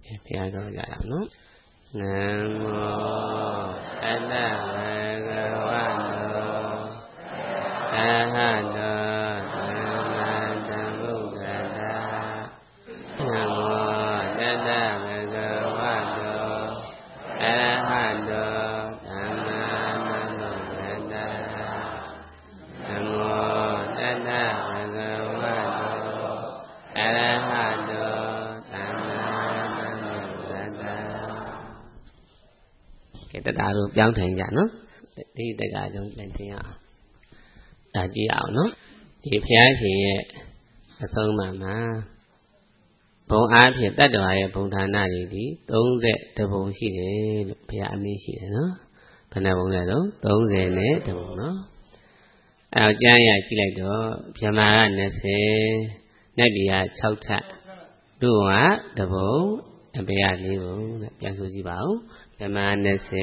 ဘုရားတော်ကြရအောင်နော်နမောတတ္တဝေကဝတောအဟတောသမ္မာသမ္ဗုဒ္ဓတ္တနမောတတ္တဝေကဝတောအဟတောသမ္မာသမ္ဗုဒ္ဓတ္တနမောတတ္တဝေကဝတောအဟတောတတတို့ပြောင်းထိုင်ကြနော်ဒီတက္ကကြောင့်ပြန်တင်ရအောင်ဒါကြည့်အောင်နော်ဒီဘုရားရှင်ရဲ့အဆုံးအမမှာဘုံအားဖြင့်တတ္တဝါရဲ့ဘုံဌာနတွေဒီ30ဘုံရှိတယ်လို့ဘုရားအမင်းရှိတယ်နော်ဘယ်နှဘုံလဲတော့30နဲ့တဘုံနော်အဲကျမ်းရကြည့်လိုက်တော့ဗြဟ္မာက20နတ်ပြည်က6ထပ်တို့ကတဘုံအပေရ4ဘုံနဲ့ပြန်ဆိုကြည့်ပါဦးဗြဟ္မာ20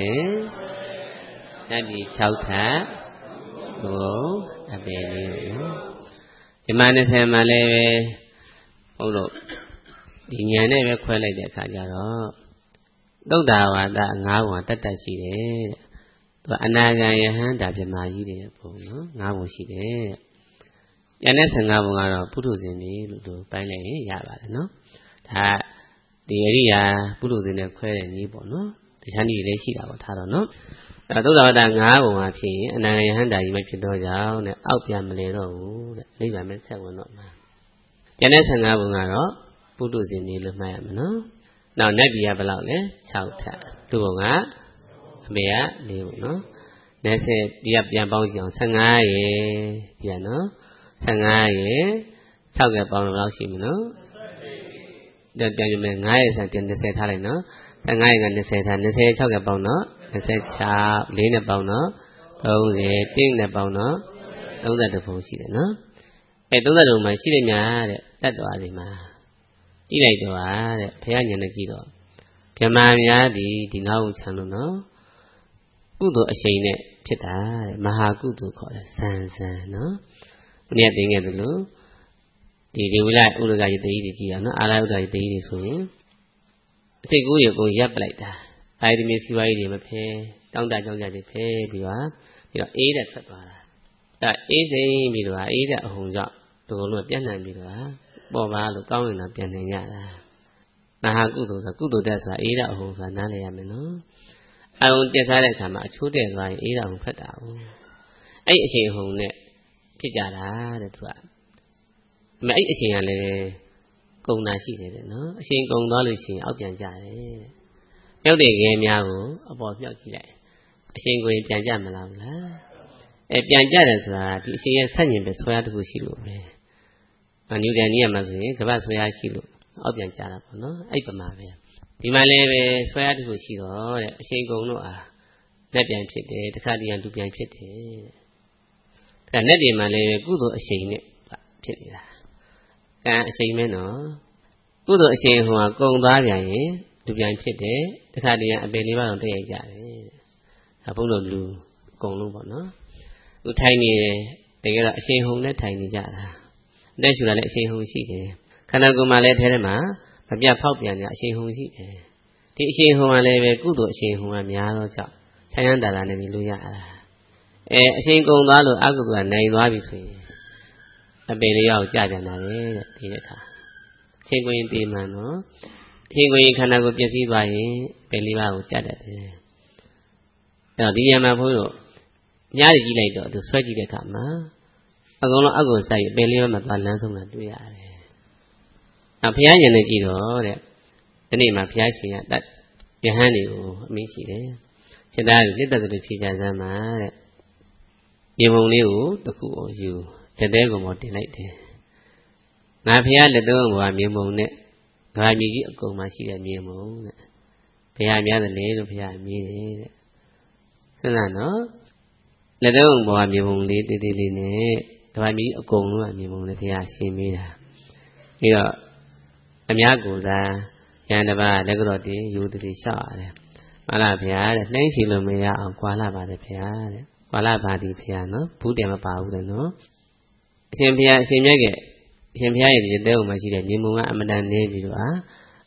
နတ်ပြည်6ထပ်ဘုံအပေ4ဘုံဗြဟ္မာ20မှာလည်းပဲဟုတ်လို့ဒီဉာဏ်နဲ့ပဲခွဲလိုက်တဲ့အခါကျတော့သုဒ္ဓဝါဒ9ဘုံတတ်တတ်ရှိတယ်တဲ့သူအနာဂံယဟန်ဒါဗြဟ္မာကြီးတဲ့ဘုံနော်9ဘုံရှိတယ်ကျန်တဲ့15ဘုံကတော့ပုထုဇဉ်တွေလို့သူပိုင်းလိုက်ရင်ရပါတယ်နော်ဒါဒီအရိယာပုထုဇဉ်နဲ့ခွဲတဲ့နည်းပေါ့နော်တခြားနည်းလည်းရှိတာပေါ့ထားတော့နော်အဲသုဒ္ဓဝါဒ9ဘုံဟာဖြစ်ရင်အနာဂံယဟန်ဒါကြီးမဖြစ်တော့ကြောင်းတဲ့အောက်ပြန်မလဲတော့ဘူးတဲ့နိဗ္ဗာန်မဲ့ဆက်ဝင်တော့မှာကျန်တဲ့15ဘုံကတော့ပုထုဇဉ်တွေလို့မှတ်ရမယ်နော်နောက်နတ်ပြည်ကဘယ်လောက်လဲ6ထပ်လူဘုံကအမေက4ဘုံနော်20ဒီကပြန်ပေါင်းကြည့်အောင်15ရေဒီကနော်15ရေ6ကပေါင်းလောက်ရှိပြီနော်ပြန်ကြည့်မယ်9ရေဆိုတင်20ထားလိုက်နော်15ရေက20ထား20 6ကပေါင်းတော့26 4နဲ့ပေါင်းတော့30 1နဲ့ပေါင်းတော့32ဘုံရှိတယ်နော်အဲ32ဘုံမှာရှိတယ်များတဲ့တတ်တော်စီမှာကြည့်လိုက်တော့တဲ့ဘုရားဉာဏ်နဲ့ကြည့်တော့ဗြဟ္မာများဒီငါးဘုံချမ်းလို့နော်ကုသိုလ်အရှိန်နဲ့ဖြစ်တာတဲ့မဟာကုသိုလ်ခေါ်တယ်ဇန်နော်ဘုရားသိငယ်သလိုဒီဝိလဥရကယတတိတွေကြည့်ရနော်အာရဥဒ္ဒယတတိတွေဆိုရင်အစိတ်ကူးရေကိုရပ်ပလိုက်တာအာယတမေစီဝါကြီးတွေမဖဲတောင်းတကြောင်းကြတွေဖဲပြီးတော့အေးတဲ့ထွက်သွားတာဒါအေးစိမ့်ပြီးတော့အေးတဲ့အဟုန်ကြောင့်ဒီကုလုံးပြန့်နှံ့ပြီးတော့ပေါ်ပါလို့ကောင်းရင်တော့ပြန်နိုင်ရတာမဟာကုသိုလ်ဆိုကုသိုလ်တက်ဆိုတာအေးတဲ့အဟုန်ဆိုတာနားလည်ရမယ်နော်အဟုန်တက်ထားတဲ့အခါမှာအချိုးတက်သွားရင်အေးတဲ့အဟုန်ဖက်တာဟုတ်အဲ့အချိန်အဟုန်နဲ့ဖြစ်ကြတာတဲ့သူကအဲ့အချိန်ကလည်းကုံတာရှိတယ်တဲ့နော်အချိန်ကုံသွားလို့ရှိရင်အောက်ပြန်ကြတယ်မြောက်တဲ့ခဲများကိုအပေါ်မြောက်ကြည့်လိုက်အချိန်ကိုပြန်ကြမလားပြန်ကြတယ်ဆိုတာဒီအချိန်ရဲ့ဆက်ညင်ပဲဆွဲရတခုရှိလို့ပဲနျူတန်ကြီးရမှာဆိုရင်ကမ္ဘာဆွဲရရှိလို့အောက်ပြန်ကြတာပေါ့နော်အဲ့ပမာပဲဒီမှာလည်းပဲဆွဲရတခုရှိတော့တဲ့အချိန်ကုံတို့အားလက်ပြန်ဖြစ်တယ်တခါတည်းရလူပြန်ဖြစ်တယ်တဲ့ဒါနဲ့ဒီမှာလည်းကုသိုလ်အချိန်နဲ့ဖြစ်နေတာကံအချိန်မဲနော်ကုသိုလ်အချိန်ဟိုကကုံသွားပြန်ရင်လူပြန်ဖြစ်တယ်တခါတည်းရအပေလေးပါးတော့တည့်ရိုက်ကြတယ်ဒါဘုန်းတော်လူအကုန်လုံးပေါ့နော်သူထိုင်နေတယ်တကယ်တော့အချိန်ဟုန်နဲ့ထိုင်နေကြတာအသက်ရှူတာလည်းအချိန်ဟုန်ရှိတယ်ခန္ဓာကိုယ်မှာလည်းထဲထဲမှာမပြတ်ဖောက်ပြန်ကြအချိန်ဟုန်ရှိတယ်ဒီအချိန်ဟုန်ကလည်းပဲကုသိုလ်အချိန်ဟုန်ကများတော့ကြောင့်ဆန်းရမ်းတာနဲ့နေလို့ရတာအချိန်ကုန်သွားလို့အကုသိုလ်ကနိုင်သွားပြီဆိုရင်အပေလေးရောက်ကြပြန်တာပဲတဲ့ဒီတဲ့အခါအချိန်ကိုရင်တေးမှန်နော်အချိန်ကိုရင်ခန္ဓာကိုယ်ပြည့်စည်သွားရင်အပေလေးပါးကိုကြတတ်တယ်အဲ့တော့ဒီညမှာဘုန်းကြီးတို့ညားကြည့်လိုက်တော့သူဆွဲကြည့်တဲ့အခါမှာအကုန်လုံးအကုစိုက်အပေလေးပါးမှာသွားလမ်းဆုံးတာတွေ့ရတယ်ဘုရားဉာဏ်နဲ့ကြည့်တော့တဲ့ဒီနေ့မှာဘုရားရှင်ကတတ်ယဟန်တွေကိုအမိရှိတယ်စိတ်သားကိုလက်သက်သက်ဖြေချစမ်းမှာတဲ့မြေပုံလေးကိုတစ်ခုကိုယူလက်သေးကိုပေါ်တင်လိုက်တယ်ငါဘုရားလက်သေးကိုမြေပုံနဲ့ငါမြေကြီးအကုန်မှာရှိတဲ့မြေပုံတဲ့ဘုရားများတယ်လေလို့ဘုရားမြည်တယ်တဲ့စဉ်းစားနော်လက်သေးကိုပေါ်မြေပုံလေးတေးသေးလေးနဲ့ငါမြေကြီးအကုန်လုံးကမြေပုံနဲ့ဘုရားရှင်းပေးတာပြီးတော့အများကိုယ်စားဉာဏ်တစ်ပါးလက်ကြော့တင်ယူသူတွေလျှောက်ရတယ်။မှန်လားဗျာတဲ့နှိမ့်ချလို့မရအောင်ကွာလာပါတယ်ဗျာတဲ့။ကွာလာပါသည်ဗျာနော်။ဘူးတယ်မပါဘူးလေနော်။အရှင်ဘုရားအရှင်မြတ်ကအရှင်ဘုရားရဲ့ဒီတဲုံမှာရှိတဲ့မြေမုံကအမတန်နေပြီးတော့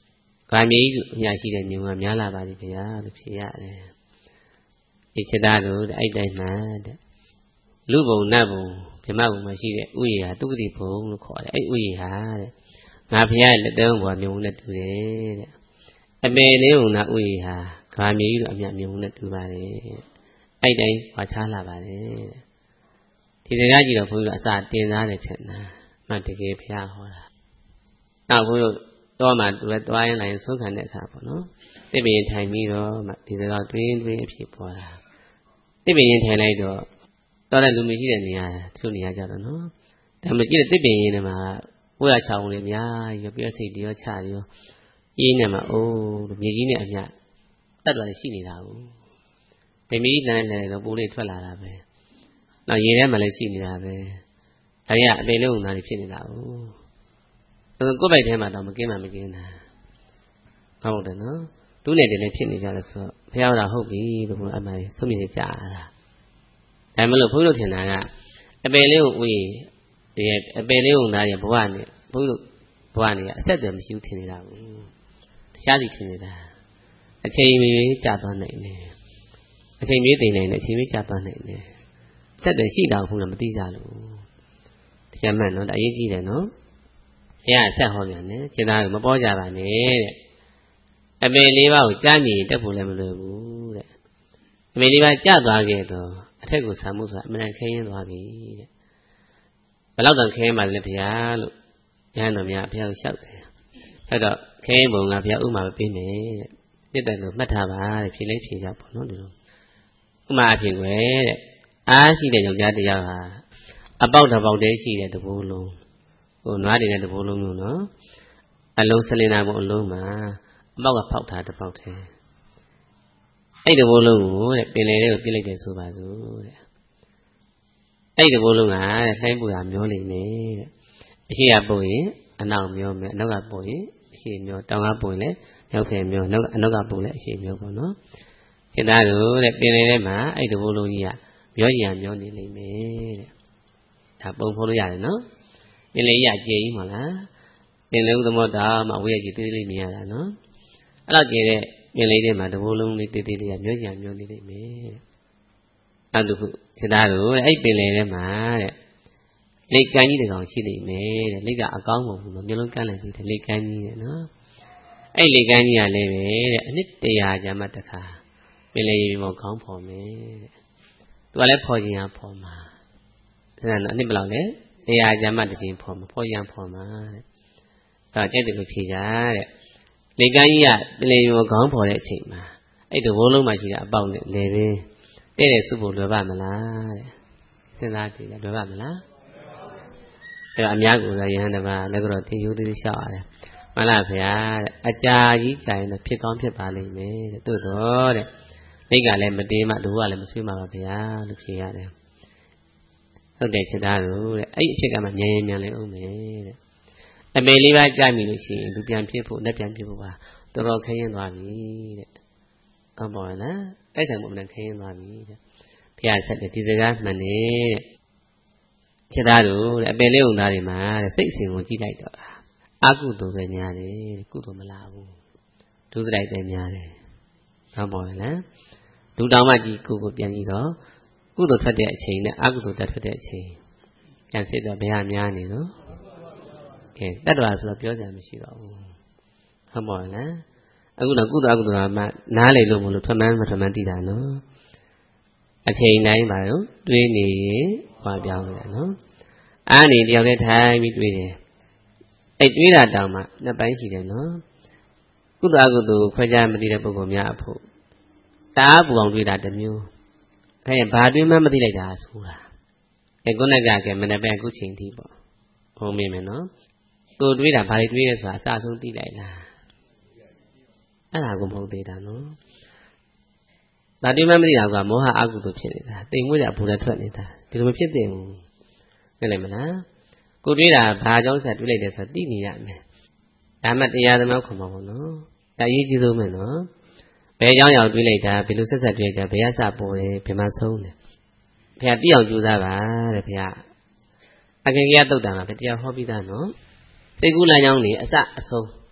ကာမြေကြီးအများရှိတဲ့ညုံကများလာပါလိမ့်ဗျာလို့ဖြေရတယ်ဒီစိတ်ဓာတ်တို့အဲ့တိုင်းမှတဲ့လူဘုံနတ်ဘုံဗြဟ္မဘုံမှာရှိတဲ့ဥယျာတုဂတိဘုံလို့ခေါ်တယ်အဲ့ဥယျာတဲ့ငါဘုရားလက်တုံးဘွားမြုံနဲ့တူတယ်တဲ့အပေလေးဘုံနာဥယျာကာမြေကြီးတို့အမြမြုံနဲ့တူပါတယ်အဲ့တိုင်းဝါချလာပါတယ်ဒီစကားကြည့်တော့ဘုန်းကြီးတို့အစာတင်စားတယ်ထင်တာမှတကယ်ဘုရားဟောတာနောက်ဘုန်းကြီးတို့တော့မှသူလည်းတွားရင်လိုက်ဆုံးခံတဲ့အခါပေါ့နော်တိပင်ထိုင်ပြီးတော့မှဒီစကားတွင်းအဖြစ်ပေါ်တာတိပင်ထိုင်လိုက်တော့တော်တဲ့လူမရှိတဲ့နေရာသူ့နေရာကြတော့နော်ဒါမှကြည့်တဲ့တိပင်ရင်ထဲမှာဝိရချောင်းလေးအများကြီးပြောစိတ်တရောချရောအင်းနဲ့မှာအိုးမြေကြီးနဲ့အမြတ်တတ်တော်ရှိနေတာကိုဗမီးလန်းလည်းတော့ပိုးလေးထွက်လာတာပဲနောက်ရေထဲမှာလည်းရှိနေတာပဲဒါကြီးကအပေလေးုံသားတွေဖြစ်နေတာကိုကိုယ်ပိုက်ထဲမှာတော့မကင်းမှမကင်းတာဟုတ်တယ်နော်သူ့နဲ့တည်းလည်းဖြစ်နေကြတယ်ဆိုတော့ဘုရားတော်ဟုတ်ပြီလို့ဘုရားအမှန်ဆုံးဖြတ်ကြတာဒါမှမဟုတ်ဘုရားတို့ထင်တာကအပေလေးကိုဥယျဒီအပေလေးုံသားရဲ့ဘဝနဲ့ဘုရားတို့ဘဝနဲ့အဆက်အသွယ်မရှိဘူးထင်နေတာကိုတခြားစီထင်နေတာအချိန်မီကြာသွားနိုင်တယ်အချိန်မီသိနိုင်တယ်အချိန်မီကြာသွားနိုင်တယ်ဆက်တယ်ရှိတာဘူးလားမသိကြလို့တရားမှန်နော်အရေးကြီးတယ်နော်ဘုရားဆက်ဟောပြန်တယ်ကျင်သားကမပေါ်ကြပါနဲ့တဲ့အပေလေးပါးကိုကြားမြင်တက်ဖို့လည်းမလွယ်ဘူးတဲ့အပေလေးပါးကြာသွားခဲ့တော့အထက်ကိုဆံမှုဆိုတာအမှန်ခင်းရင်းသွားပြီတဲ့ဘယ်တော့တော့ခင်းမှလည်းဘုရားလို့ဉာဏ်တော်များဘုရားကိုလျှောက်တယ်အဲ့တော့ခင်းပုံကဘုရားဥမာပေးမယ်တဲ့တက်တယ်လို့မှတ်ထားပါတဲ့ဖြေလိုက်ဖြေကြပေါ့နော်ဒီလိုဥမာအဖြစ်ွယ်တဲ့အားရှိတဲ့ယောက်ျားတစ်ယောက်ဟာအပေါက်တစ်ပေါက်တည်းရှိတဲ့တဘိုးလုံးဟိုနွားတွေနဲ့တဘိုးလုံးမျိုးနော်အလုံးစလင်နာပုံအလုံးမှာအပေါက်ကဖောက်ထားတစ်ပေါက်တည်းအဲ့တဘိုးလုံးကိုတဲ့ပင်လယ်လေးကိုပြစ်လိုက်တယ်ဆိုပါစို့တဲ့အဲ့တဘိုးလုံးကတဲ့လှိုင်းပူတာမျောနေမယ်တဲ့အရှိကပို့ရင်အနောက်မျောမယ်အနောက်ကပို့ရင်အရှိမျောတောင်ကပို့ရင်လည်းမြောက်ဖက်မျောအနောက်ကပို့လည်းအရှိမျောပေါ့နော်ကျင်သားတို့တဲ့ပင်လယ်ထဲမှာအဲ့တဘိုးလုံးကြီးကမျောကြီးမျောနေလိမ့်မယ်တဲ့ဒါပုံဖော်လို့ရတယ်နော်ပင်လယ်ကြီးကကျေကြီးမလားပင်လယ်ဥသမတာမှဝေးကြီးသေးသေးမြင်ရတာနော်အဲ့တော့ကျေတဲ့ပင်လယ်ထဲမှာတဘိုးလုံးလေးသေးသေးလေးကမျောကြီးမျောနေလိမ့်မယ်တဲ့အဲ့ဒါခုကျင်သားတို့အဲ့ပင်လယ်ထဲမှာတဲ့လိတ်ကန်းကြီးတစ်ကောင်ရှိလိမ့်မယ်တဲ့လိတ်ကအကောင်းမဟုတ်ဘူးနော်မျိုးလုံးကန်းလိုက်ပြီးတဲ့လိတ်ကန်းကြီးတဲ့နော်အဲ့လိတ်ကန်းကြီးကလည်းပဲတဲ့အနှစ်100ကျမှတစ်ခါပင်လယ်ရေမောခေါင်းဖော်မယ်တဲ့သူကလည်းဖော်ခြင်းရဖော်မှာဒါနဲ့အနှစ်ဘယ်လောက်လဲ100ကျမှတစ်ချိန်ဖော်မှာဖော်ရန်ဖော်မှာတဲ့ဒါကြိုက်တယ်လို့ဖြေကြတဲ့လိတ်ကန်းကြီးကပင်လယ်ရေမောခေါင်းဖော်တဲ့အချိန်မှာအဲ့ဒီဘိုးလုံးမှာရှိတဲ့အပေါက်နဲ့လေပင်တဲ့တဲ့စုဖို့လွယ်ပါမလားတဲ့စဉ်းစားကြည့်လွယ်ပါမလားအဲ့တော့အများကိုယ်စားယဟန်တပါလည်းကတော့သင်ယူသေးသေးရှောက်ရတယ်မှန်လားဗျာတဲ့အကြာကြီးကြာရင်တော့ဖြစ်ကောင်းဖြစ်ပါလိမ့်မယ်တဲ့သို့တော့တဲ့မိကလည်းမတေးမှတို့ကလည်းမဆွေးမှာပါဗျာလို့ဖြေရတယ်ဟုတ်တယ်ချက်သားတို့တဲ့အဲ့ဒီအဖြစ်ကမှမြန်ရင်မြန်လေအောင်မယ်တဲ့အပေလေးပါးကြာပြီလို့ရှိရင်သူပြန်ဖြစ်ဖို့လက်ပြန်ဖြစ်ဖို့ပါတော်တော်ခရင်သွားပြီတဲ့အပေါ်လားအဲ့ဒါမှမဟုတ်ခရင်သွားပြီတဲ့ဘုရားဆက်တယ်ဒီစကားမှန်တယ်ချက်သားတို့တဲ့အပင်လေးုံသားတွေမှာတဲ့စိတ်စဉ်ကိုကြည့်လိုက်တော့အကုသိုလ်ပဲများတယ်ကုသိုလ်မလာဘူးဒုစရိုက်ပဲများတယ်ဟုတ်ပါရဲ့လားလူတောင်မှကြည့်ကိုပြန်ကြည့်တော့ကုသိုလ်ထွက်တဲ့အချိန်နဲ့အကုသိုလ်တက်ထွက်တဲ့အချိန်ပြန်စစ်တော့ဘယ်ဟာများနေလို့ကဲတတ်တော်ဆိုတော့ပြောစရာမရှိတော့ဘူးဟုတ်ပါရဲ့လားအခုတော့ကုသိုလ်အကုသိုလ်ကမှနားလေလို့မလို့ထွက်မှန်းမထွက်မှန်းသိတာနော်အချိန်တိုင်းပါတော့တွေးနေရင်ဟောပြောင်းနေတာနော်အားနေတယောက်တည်းထိုင်ပြီးတွေးတယ်အဲ့တွေးတာတောင်မှနှစ်ပိုင်းရှိတယ်နော်ကုသိုလ်အကုသိုလ်ခွဲခြားမသိတဲ့ပုဂ္ဂိုလ်များအဖို့တအားပူအောင်တွေးတာတစ်မျိုးအဲဘာတွေးမှမသိလိုက်တာဆိုတာခုနကမနေ့ကအခုချိန်ထိပေါ့ဟောမိမယ်နော်ကိုတွေးတာဘာတွေတွေးရဲဆိုတာအစအဆုံးသိလိုက်လားအဲ့ဒါကိုမဟုတ်သေးတာနော်ဒါတွေးမှမသိတာကမောဟအကုသိုလ်ဖြစ်နေတာတိမ်မွေးတာဘူလည်းထွက်နေတာဒီလိုမဖြစ်သင့်ဘူးသိလိုက်မလားကိုတွေးတာဘာကြောင့်ဆက်တွေးလိုက်တယ်ဆိုတော့သိနေရမယ်ဒါမှတရားသမားခေါ်မှာပေါ့နော်ဒါအရေးကြီးဆုံးပဲနော်ဘယ်ကြောင့်ရောက်တွေးလိုက်တာဘယ်လိုဆက်ဆက်တွေးလိုက်တာဘယ်ကစပေါ်တယ်ဘယ်မှာဆုံးတယ်ဘုရားသိအောင်ကြိုးစားပါတဲ့ဘုရားအခင်ကြီးသုတ်တံမှာတရားဟောပြီးသားနော်စိတ်ကူးလမ်းကြောင်းနေအစအဆုံး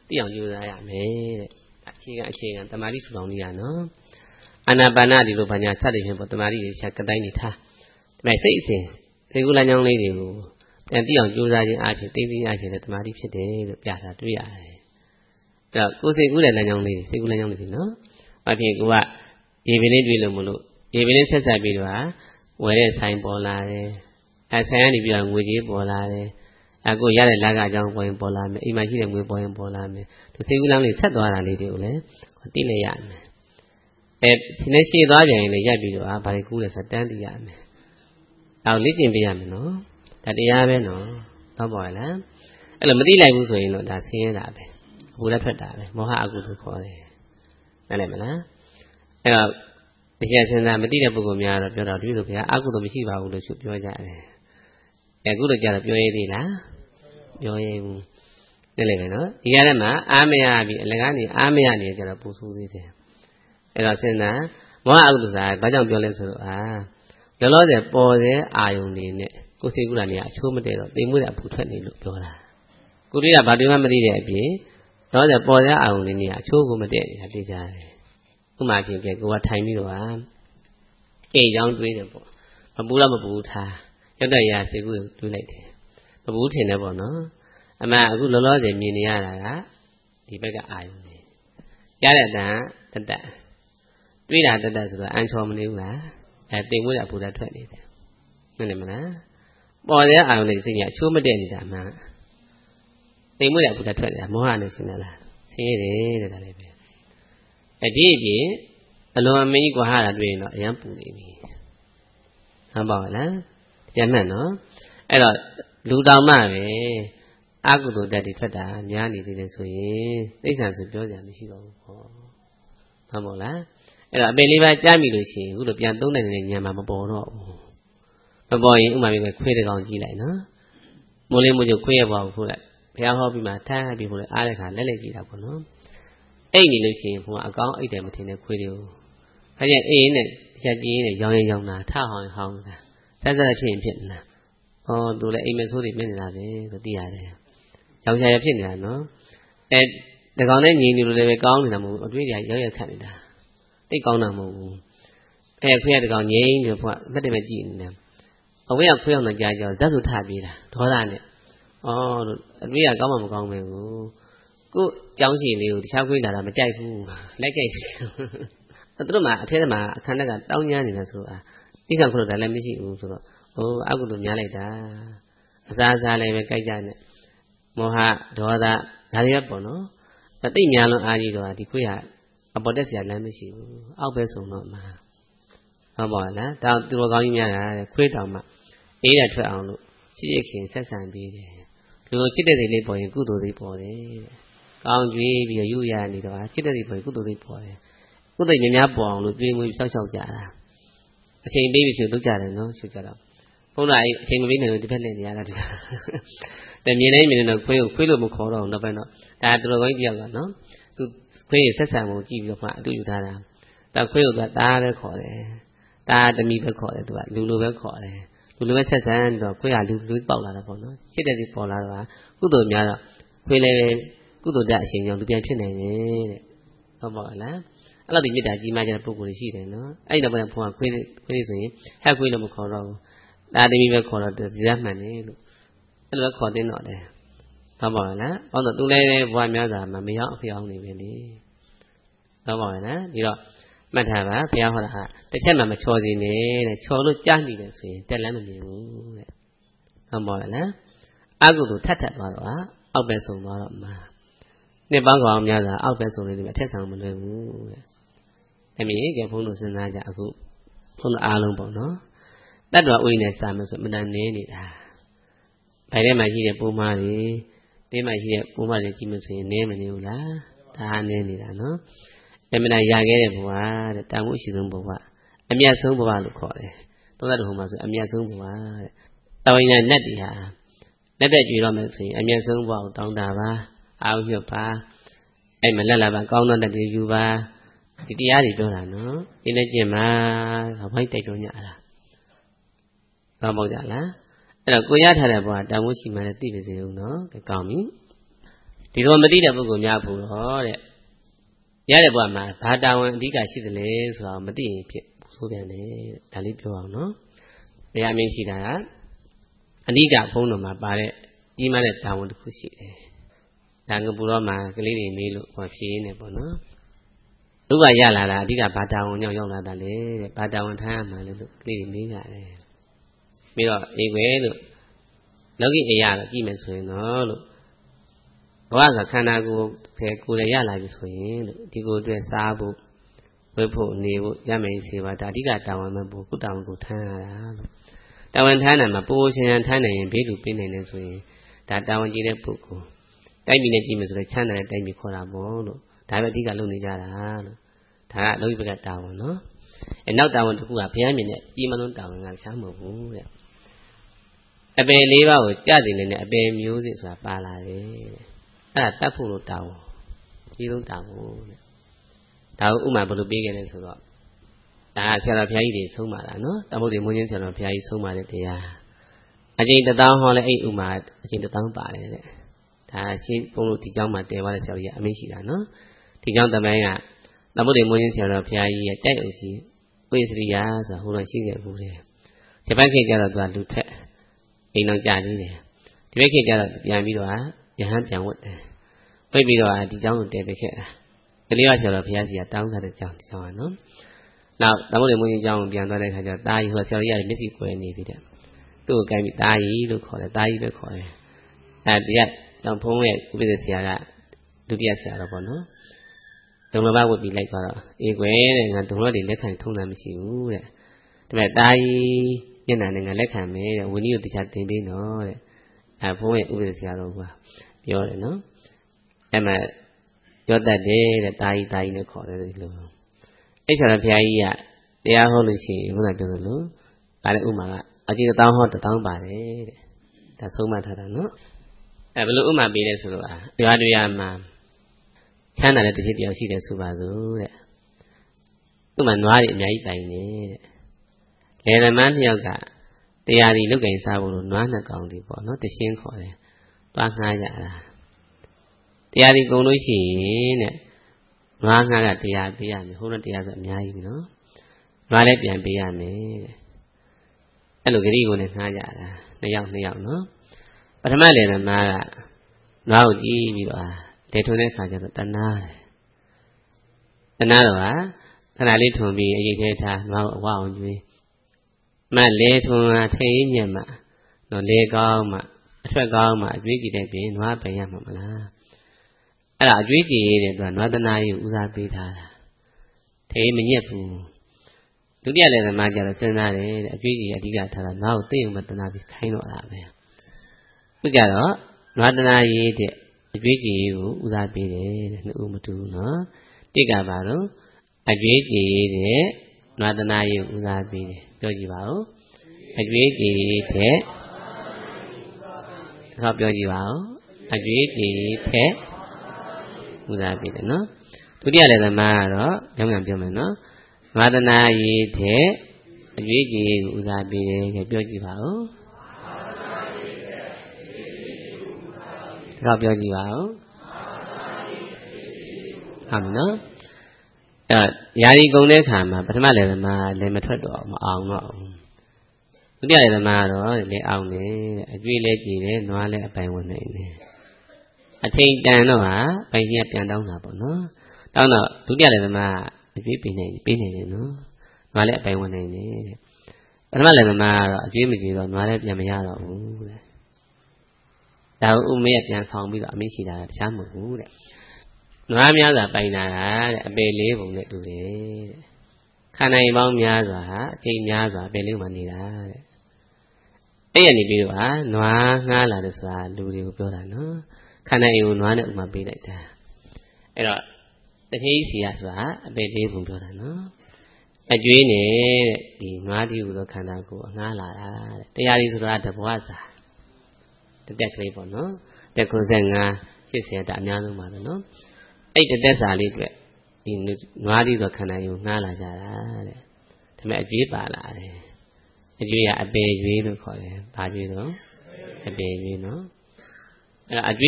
သိအောင်ကြိုးစားရမယ်တဲ့အခြေခံတမာတိထူထောင်နေရနော်အာနာပါနဒီလိုဘာညာစတဲ့ဖြင့်ပေါ့တမာတိတွေရှာကတိုင်းနေထားဒါပေမဲ့စိတ်အစဉ်စိတ်ကူးလမ်းကြောင်းလေးတွေကိုပြန်သိအောင်ကြိုးစားခြင်းအပြင်သိသိအချင်းနဲ့တမာတိဖြစ်တယ်လို့ပြတာတွေ့ရတယ်အဲ့တော့ကိုယ်စိတ်ကူးတဲ့လမ်းကြောင်းလေးစိတ်ကူးလမ်းကြောင်းလေးစီနော်ဘာဖြစ်ကိုကရေပင်လေးတွေ့လို့မလို့ရေပင်လေးဆက်ဆက်ပြီးတော့ဝယ်တဲ့ဆိုင်ပေါ်လာတယ်ဆိုင်ကနေပြီးတော့ငွေကြီးပေါ်လာတယ်အခုရတဲ့လကအကြောင်းပေါ်လာမယ်အိမ်မှာရှိတဲ့ငွေပေါ်လာမယ်သူစိတ်ကူးလမ်းလေးဆက်သွားတာလေးတွေကိုလည်းသိလိုက်ရမယ်ဒီနေ့ရှေ့သွားကြရင်လည်းရက်ပြီးတော့ဘာတွေကူးလဲဆိုတန်းသိရမယ်အော်လေ့ကျင့်ပေးရမယ်နော်ဒါတရားပဲနော်တော့ပါလားအဲ့လိုမသိလိုက်ဘူးဆိုရင်တော့ဒါဆင်းရဲတာပဲအကူလည်းထွက်တာပဲမောဟအကူလို့ခေါ်တယ်နားလည်မလားအဲ့တော့တရားစဉ်းစားမသိတဲ့ပုဂ္ဂိုလ်များတော့ပြောတော့ဒီလိုဗျာအကုသိုလ်မရှိပါဘူးလို့ပြောကြတယ်အခုလိုကြတော့ပြောရသေးလားပြောရဘူးနားလည်မယ်နော်ဒီကနေ့မှာအားမရပြီအလကားနေအားမရနေကြတော့ပူဆိုးသေးတယ်အဲ့တော့စဉ်းစားမောဟအကုသိုလ်ဆိုတာဘာကြောင့်ပြောလဲဆိုတော့လောလောဆယ်ပေါ်တဲ့အာယုန်တွေနဲ့ကိုယ်စိတ်ကူးတာနေအချိုးမတည့်တော့သိမှုတဲ့အပူထွက်နေလို့ပြောတာကိုတိကဘာတွေမှမသိတဲ့အပြင်လောလောဆယ်ပေါ်တဲ့အာယုန်တွေနေအချိုးကိုမတည့်နေတာပြကြတယ်ဥမာဖြင့်ကဲကိုကထိုင်ပြီးတော့အိမ်ချောင်းတွေးတယ်ပေါ့မပူတော့မပူထားရောက်တဲ့ရာစိတ်ကူးတွေးလိုက်တယ်မပူထင်တယ်ပေါ့နော်အမှန်အခုလောလောဆယ်မြင်နေရတာကဒီဘက်ကအာယုန်တွေကြားတဲ့အတန်တတ်တွေးတာတတ်ဆိုတော့အန်ချော်မနေဘူးလားတင်မှုတဲ့အပူဓာတ်ထွက်နေတယ်မှန်တယ်မလားပေါ်တဲ့အာယုန်တွေစိတ်ကအချိုးမတည့်နေတာမှတင်မှုတဲ့အပူဓာတ်ထွက်နေတာမောဟနဲ့ရှင်းတယ်လားရှင်းရတယ်တဲ့ဒါလည်းပဲဒီအပြင်အလွန်အမင်းကွာဟာတာတွေ့ရင်တော့အရန်ပူနေပြီဟမ်ပါလားကျန်မှန်နော်အဲ့တော့လူတောင်မှပဲအကုသိုလ်တက်တွေထွက်တာများနေသေးတယ်ဆိုရင်သိစ္စာဆိုပြောကြမရှိတော့ဘူးဟောဟုတ်ပါလားအဲ့တော့အပင်လေးပါကြားမိလို့ရှိရင်အခုလိုပြန်သုံးတဲ့ညံမှာမပေါ်တော့ဘူးမပေါ်ရင်ဥမာမျိုးခွေးတစ်ကောင်ကြည့်လိုက်နော်မိုးလေးမိုးကျခွေးရပါဘူးဟုတ်လားဘုရားဟောပြီးမှထားပြီးဖို့လေအားတဲ့ခါလက်လက်ကြည့်တာပေါ့နော်အိတ်နေလို့ရှိရင်ဘုရားအကောင်းအိတ်တယ်မထင်တဲ့ခွေးတွေကိုအဲကျအိတ်နဲ့ရက်ကြီးနဲ့ရောင်းတာထဟောင်းတာဆက်ဖြစ်ရင်ဖြစ်နေတာသူလည်းအိမ်မဆိုးတွေမြင်နေတာပဲဆိုသိရတယ်ရောင်ချရဖြစ်နေတာနော်ဒီကောင်နဲ့ညီနေလို့လည်းပဲကောင်းနေတာမဟုတ်ဘူးအတွေ့အကြုံရောက်ရခတ်နေတာတိတ်ကောင်းတာမဟုတ်ဘူးခွေးကဒီကောင်ငြိမ်းပြီးဘုရားအမှတ်တမဲ့ကြည့်နေတာအဝေးကခွေးအောင်တော့ကြာဇက်ဆိုထပြေးတာဒေါသနဲ့လို့အတွေ့အကြုံကောင်းမှမကောင်းပဲကိုကြောင်းစီလေးကိုတခြားခွေးလာတာမကြိုက်ဘူးလက်ကြိုက်သူတို့မှအထဲမှာအခန်းထဲကတောင်းညမ်းနေတာဆိုတော့ဒီကခုတော့လည်းမရှိဘူးဆိုတော့အကုသိုလ်များလိုက်တာအစားလည်းပဲကြိုက်ကြနဲ့မောဟဒေါသဒါတွေပဲပေါ့နော်တိတ်များလွန်အားကြီးတော့ဒီခွေးကအပေါ်တက်စရာလမ်းမရှိဘူးအောက်ပဲဆုံးတော့မှာဟုတ်ပါလားဒါသူတော်ကောင်းကြီးများကခွေးတောင်မှအေးရထွက်အောင်လို့ချစ်ခင်ဆက်ဆံပေးတယ်လူချစ်တဲ့စိတ်လေးပေါ်ရင်ကုသိုလ်စိတ်ပေါ်တယ်ကောင်းကြွေးပြီးရုပ်ရနေတော့ချစ်တဲ့စိတ်ပေါ်ကုသိုလ်စိတ်ပေါ်တယ်ကုသိုလ်များများပေါ်အောင်လို့တွေးမွေးစောက်ရှောက်ကြတာအချိန်ပေးပြီးဆိုလုပ်ကြတယ်နော်ဆိုကြတော့ဘုန်းတော်အချိန်မပေးနိုင်လို့ဒီဘက်နဲ့နေရတာဒီမြင်နေတော့ခွေးလို့မခေါ်တော့ဘူးနောက်ပိုင်းတော့ဒါတော်တော်ကြီးပြောက်တာနော်သူခွေးဆက်ဆံမှုကြည့်ပြီးတော့မှအတူယူထားတာဒါခွေးကိုသူကသားပဲခေါ်တယ်ဒါတမီပဲခေါ်တယ်သူကလူလိုပဲခေါ်တယ်လူလိုပဲဆက်ဆံတော့ခွေးကလူပေါက်လာတာပေါ့နော်ချစ်တဲ့ဒီပေါ်လာတော့ကုသိုလ်များတော့ခွေးလည်းကုသိုလ်တဲ့အရှင်ကြောင့်လူပြန်ဖြစ်နိုင်တယ်တဲ့ဟုတ်ပါလားအဲ့လိုဒီမေတ္တာကြီးမှကြတဲ့ပုဂ္ဂိုလ်တွေရှိတယ်နော်အဲ့တော့ဘုရားခွေးဆိုရင်ဟဲ့ခွေးလို့မခေါ်တော့ဘူးဒါတမီပဲခေါ်တော့ဒီရမှန်တယ်လို့အဲ့လိုခေါ်တဲ့တော့တယ်ဟုတ်ပါလားဟုတ်တော့သူလည်းဘွားများစွာမရောက်အဖျောင်းနေပြီလေဟုတ်ပါလားဒီတော့မှတ်ထားပါဘုရားဟောတာကတစ်ချက်မှမချော်စီနဲ့တဲ့ချော်လို့ကြားမိတယ်ဆိုရင်တက်လမ်းမမြင်ဘူးတဲ့ဟုတ်ပါလားအကုသိုလ်ထပ်သွားတော့အောက်ပဲဆုံးသွားတော့မှာနှစ်ပေါင်းကောင်များစွာအောက်ပဲဆုံးနေတယ်အထက်ဆောင်မလွယ်ဘူးတဲ့အမေကဘုန်းတော်စဉ်းစားကြအခုဘုန်းတော်အားလုံးပေါ့နော်တတ္တဝဥိနဲ့စာမယ်ဆိုမတန်နေနေတာဘယ်ထဲမှာရှိတဲ့ပုံမားတွေဒီမှာရှိတဲ့ပုံမားတွေကြည့်မဆိုရင်နည်းမနေဘူးလားဒါနည်းနေတာနော်အမှန်တရားရခဲ့တဲ့ဘဝတဲ့တောင်းမှုရှိဆုံးဘဝအမြတ်ဆုံးဘဝလို့ခေါ်တယ်သောတာတော်ဟောမှာဆိုအမြတ်ဆုံးဘဝတဲ့တောင်းရင်နဲ့တည်းဟာလက်သက်ကြွေတော့မယ်ဆိုရင်အမြတ်ဆုံးဘဝကိုတောင်းတာပါအာဟုမြတ်ပါအဲ့မလက်လာပါကောင်းသောတည်းယူပါဒီတရားတွေပြောတာနော်ဒီနေ့ကျင့်မှာဘာမိုက်တိုက်တွန်းကြလားဘာမို့ကြလားအဲ့တော့ကိုရထားတဲ့ဘဝတောင်းမှုရှိမှလည်းသိပါစေဦးနော်ကောင်းပြီဒီလိုမသိတဲ့ပုဂ္ဂိုလ်များဖို့တော့တဲ့ရတဲ့ဘဝမှာဘာတာဝန်အဓိကရှိသလဲဆိုတာမသိရင်ဖြစ်ဆိုပြန်တယ်ဒါလေးပြောအောင်နော်တရားမင်းရှိတာကအဓိကဘုန်းတော်မှာပါတဲ့ကြီးမားတဲ့တာဝန်တစ်ခုရှိတယ်ဒါကပူတော့မှကလေးတွေမေးလို့ဖြေနေပေါ့နော်ဒုက္ခရလာတာအဓိကဘာတာဝန်ကြောင့်ရောက်လာတာလဲတဲ့ဘာတာဝန်ထားရမှာလဲလို့ကလေးတွေမေးကြတယ်ပြီးတော့အေးကွယ်လို့လောကီအရာတော့ကြည့်မယ်ဆိုရင်တော့လို့ဘဝကခန္ဓာကိုယ်ကိုယ်လည်းရလာပြီဆိုရင်လို့ဒီကိုယ်အတွက်စားဖို့ဝတ်ဖို့နေဖို့ရမယ်စေပါဒါအဓိကတာဝန်မှပို့ကုတာဝန်ကိုထမ်းရတာလို့တာဝန်ထမ်းတယ်မှာပိုးရှင်ထမ်းနိုင်ရင်ဘေးလူပေးနိုင်တယ်ဆိုရင်ဒါတာဝန်ကြီးတဲ့ပုဂ္ဂိုလ်တိုက်ပြီးနဲ့ကြည့်မယ်ဆိုတော့ချမ်းသာတဲ့တိုက်ပြီးခေါ်တာပေါ့လို့ဒါပဲအဓိကလုပ်နေကြတာလို့ဒါကလောကီဘက်ကတာဝန်နော်နောက်တာဝန်တစ်ခုကဘုရားမြင်တဲ့ကြီးမလုံးတာဝန်ကရှားမဟုတ်ဘူးတဲ့အပယ်၄ပါးကိုကြတည်နေတဲ့အပယ်မျိုးစစ်ဆိုတာပါလာတယ်အဲ့ဒါတတ်ဖို့လို့တာဝန်ကြီးလုံးတာဝန်တဲ့ဒါကိုဥမာဘယ်လိုပေးခဲ့လဲဆိုတော့ဒါဆရာတော်ဘုရားကြီးတွေဆုံးပါလားနော်တမုတ်တွေမွန်းချင်းဆရာတော်ဘုရားကြီးဆုံးပါတဲ့တရားအကျင့်1000ဟောလဲအဲ့ဥမာအကျင့်1000ပါတယ်တဲ့ဒါရှင်းဘုန်းတို့ဒီကျောင်းမှာတည်သွားတဲ့ဆရာတော်ကြီးအမိန့်ရှိတာနော်ဒီကျောင်းတမိုင်းကတမုတ်တွေမွန်းချင်းဆရာတော်ဘုရားကြီးရဲ့တိုက်အုပ်ကြီးဝိသရိယာဆိုတာဟိုတော့ရှိခဲ့ဘူးတဲ့ဂျပန်ခေတ်ကျတော့သူကလူထွက်အိမ်တော်ကြာနေတယ်ဒီဘက်ခေတ်ကျတော့ပြန်ပြီးတော့ယဟန်ပြန်ဝတ်တယ်ဝိပြီးတော့ဒီကျောင်းကိုတည်ပေးခဲ့တာကလေးကဆရာတော်ဘုရားကြီးကတောင်းထားတဲ့ကျောင်းဒီကျောင်းကနော်နောက်တမုတ်တွေမွန်းချင်းကျောင်းကိုပြန်သွားတဲ့အခါကျတော့တာကြီးဟိုဆရာတော်ကြီးကမျက်စိကွယ်နေပြီတဲ့သူ့ကိုကိုင်းပြီးတာကြီးလို့ခေါ်တယ်တာကြီးပဲခေါ်တယ်အဲဒီကကျောင်းဖုံးရဲ့ဥပဒေဆရာကဒုတိယဆရာတော်ပေါ့နော်ဒုံလဘဝတ်ပြီးလိုက်သွားတော့အေးကွယ်တဲ့ငါဒုံလတွေလက်ခံထုံးတာမရှိဘူးတဲ့ဒါပေမဲ့တာကြီးမျက်နှာနဲ့ငါလက်ခံမယ်တဲ့ဝင်းကြီးကိုတရားတင်ပေးနော်တဲ့ဖုံးရဲ့ဥပဒေဆရာတော်ကပြောတယ်နော်အဲ့မှာပြောတတ်တယ်တဲ့တာကြီးနဲ့ခေါ်တယ်ဒီလိုအဲ့ဆရာတော်ဘုရားကြီးကတရားဟောလို့ရှိရင်ခုနပြောသလိုဒါလည်းဥမာကအကျင့်1000ဟော1000ပါတယ်တဲ့ဒါဆုံးမထားတာနော်အဲ့ဘယ်လိုဥမာပေးလဲဆိုတော့ရွာတွေမှာချမ်းသာတဲ့တစ်ချက်တယောက်ရှိတယ်ဆိုပါစို့တဲ့သူ့မှာနွားတွေအများကြီးပိုင်နေတဲ့လယ်သမားတစ်ယောက်ကတရားဒီလုတ်ကင်စားဖို့လို့နွား2ကောင်ဒီပေါ့နော်တရှင်းခေါ်တယ်တွားငှားကြတာတရားဒီကုန်လို့ရှိရင်တဲ့နွားငှားကတရားပေးရမယ်ဟိုတော့တရားဆိုအများကြီးပြီနော်နွားလည်းပြန်ပေးရမယ်တဲ့အဲ့လိုဂရိကိုလည်းငှားကြတာ2ယောက်နော်ပထမလယ်သမားကနွားကိုကြည့်ပြီးတော့လေထွန်းတဲ့ခါကျတော့တနာတယ်တနာတော့ခဏလေးထွန်ပြီးအရေးသေးထားနွားကိုအဝအောင်ကျွေးမလေထွန်ထိန်ညက်မှတော့လေကောင်းမှအထွက်ကောင်းမှအကျွေးကြည့်တဲ့ပြင်နွားပင်ရမှာမလားအဲ့ဒါအကျွေးကြည့်ရတဲ့သူကနွားတနာကြီးကိုဦးစားပေးထားတာထိန်မညက်ဘူးဒုတိယလယ်သမားကျတော့စဉ်းစားတယ်တဲ့အကျွေးကြီးအဓိကထားတာနွားကိုသိအောင်မတနာပြီးခိုင်းတော့တာပဲသူကြတော့နွားတနာကြီးတဲ့အကျွေးကြည်ကိုဦးစားပေးတယ်တဲ့နှစ်ဦးမတူဘူးနော်တိတ်ကပါတော့အကျွေးကြည်တဲ့နွားတနာကြီးကိုဦးစားပေးတယ်ပြောကြည့်ပါဦးအကျွေးကြည်တဲ့ဒါပြောကြည့်ပါဦးအကျွေးကြည်တဲ့ဦးစားပေးတယ်နော်ဒုတိယလည်းသမားကတော့ပြောင်းပြောမယ်နော်နွားတနာကြီးတဲ့အကျွေးကြည်ကိုဦးစားပေးတယ်ပြောကြည့်ပါဦးဒါပြောကြည့်ပါဦးဟုတ်ပြီနော်ယာရီကုန်တဲ့ခါမှာပထမလယ်သမားလည်းမထွက်တော့မအောင်တော့ဒုတိယလယ်သမားကတော့လည်းအောင်တယ်အကျွေးလည်းကြည်တယ်နွားလည်းအပိုင်ဝင်နိုင်တယ်အထိန်တန်တော့ပိုင်ကြီးကပြန်တောင်းတာပေါ့နော်တောင်းတော့ဒုတိယလယ်သမားအကျွေးပေးနေတယ်နော်နွားလည်းအပိုင်ဝင်နိုင်တယ်ပထမလယ်သမားကတော့အကျွေးမကြည်တော့နွားလည်းပြန်မရတော့ဘူးတဲ့ဒါဥမရပြန်ဆောင်ပြီးတော့အမိရှိတာတခြားမဟုတ်ဘူးတဲ့နွားများစွာပိုင်တာတဲ့အပေလေးပုံနဲ့တူတယ်တဲ့ခန္ဓာရင်ပေါင်းများစွာအချိန်များစွာအပေလေးမှနေတာတဲ့အဲ့ရနေပြီးတော့နွားငှားလာတယ်ဆိုတာလူတွေကိုပြောတာနော်ခန္ဓာရင်ကိုနွားနဲ့ဥမာပေးလိုက်တာအဲ့တော့တတိယစီရဆိုတာအပေလေးပုံပြောတာနော်အကျွေးနေတဲ့ဒီနွားတိဟုသောခန္ဓာကိုအငှားလာတာတဲ့တရားဒီဆိုတာတဘွားစာတက်ကလေးပေါ့နော်တက်95 80တာအများဆုံးပါပဲနော်အဲ့တက်စာလေးအတွက်ဒီနွားပြီးတော့ခန္ဓာကိုငှားလာကြတာတဲ့ဒါပေမဲ့အကျွေးပါလာတယ်အကျွေးကအပေကျွေးလို့ခေါ်တယ်ဘာကျွေးတော့အပေကျွေးနော်အဲ့ဒါအကျွေး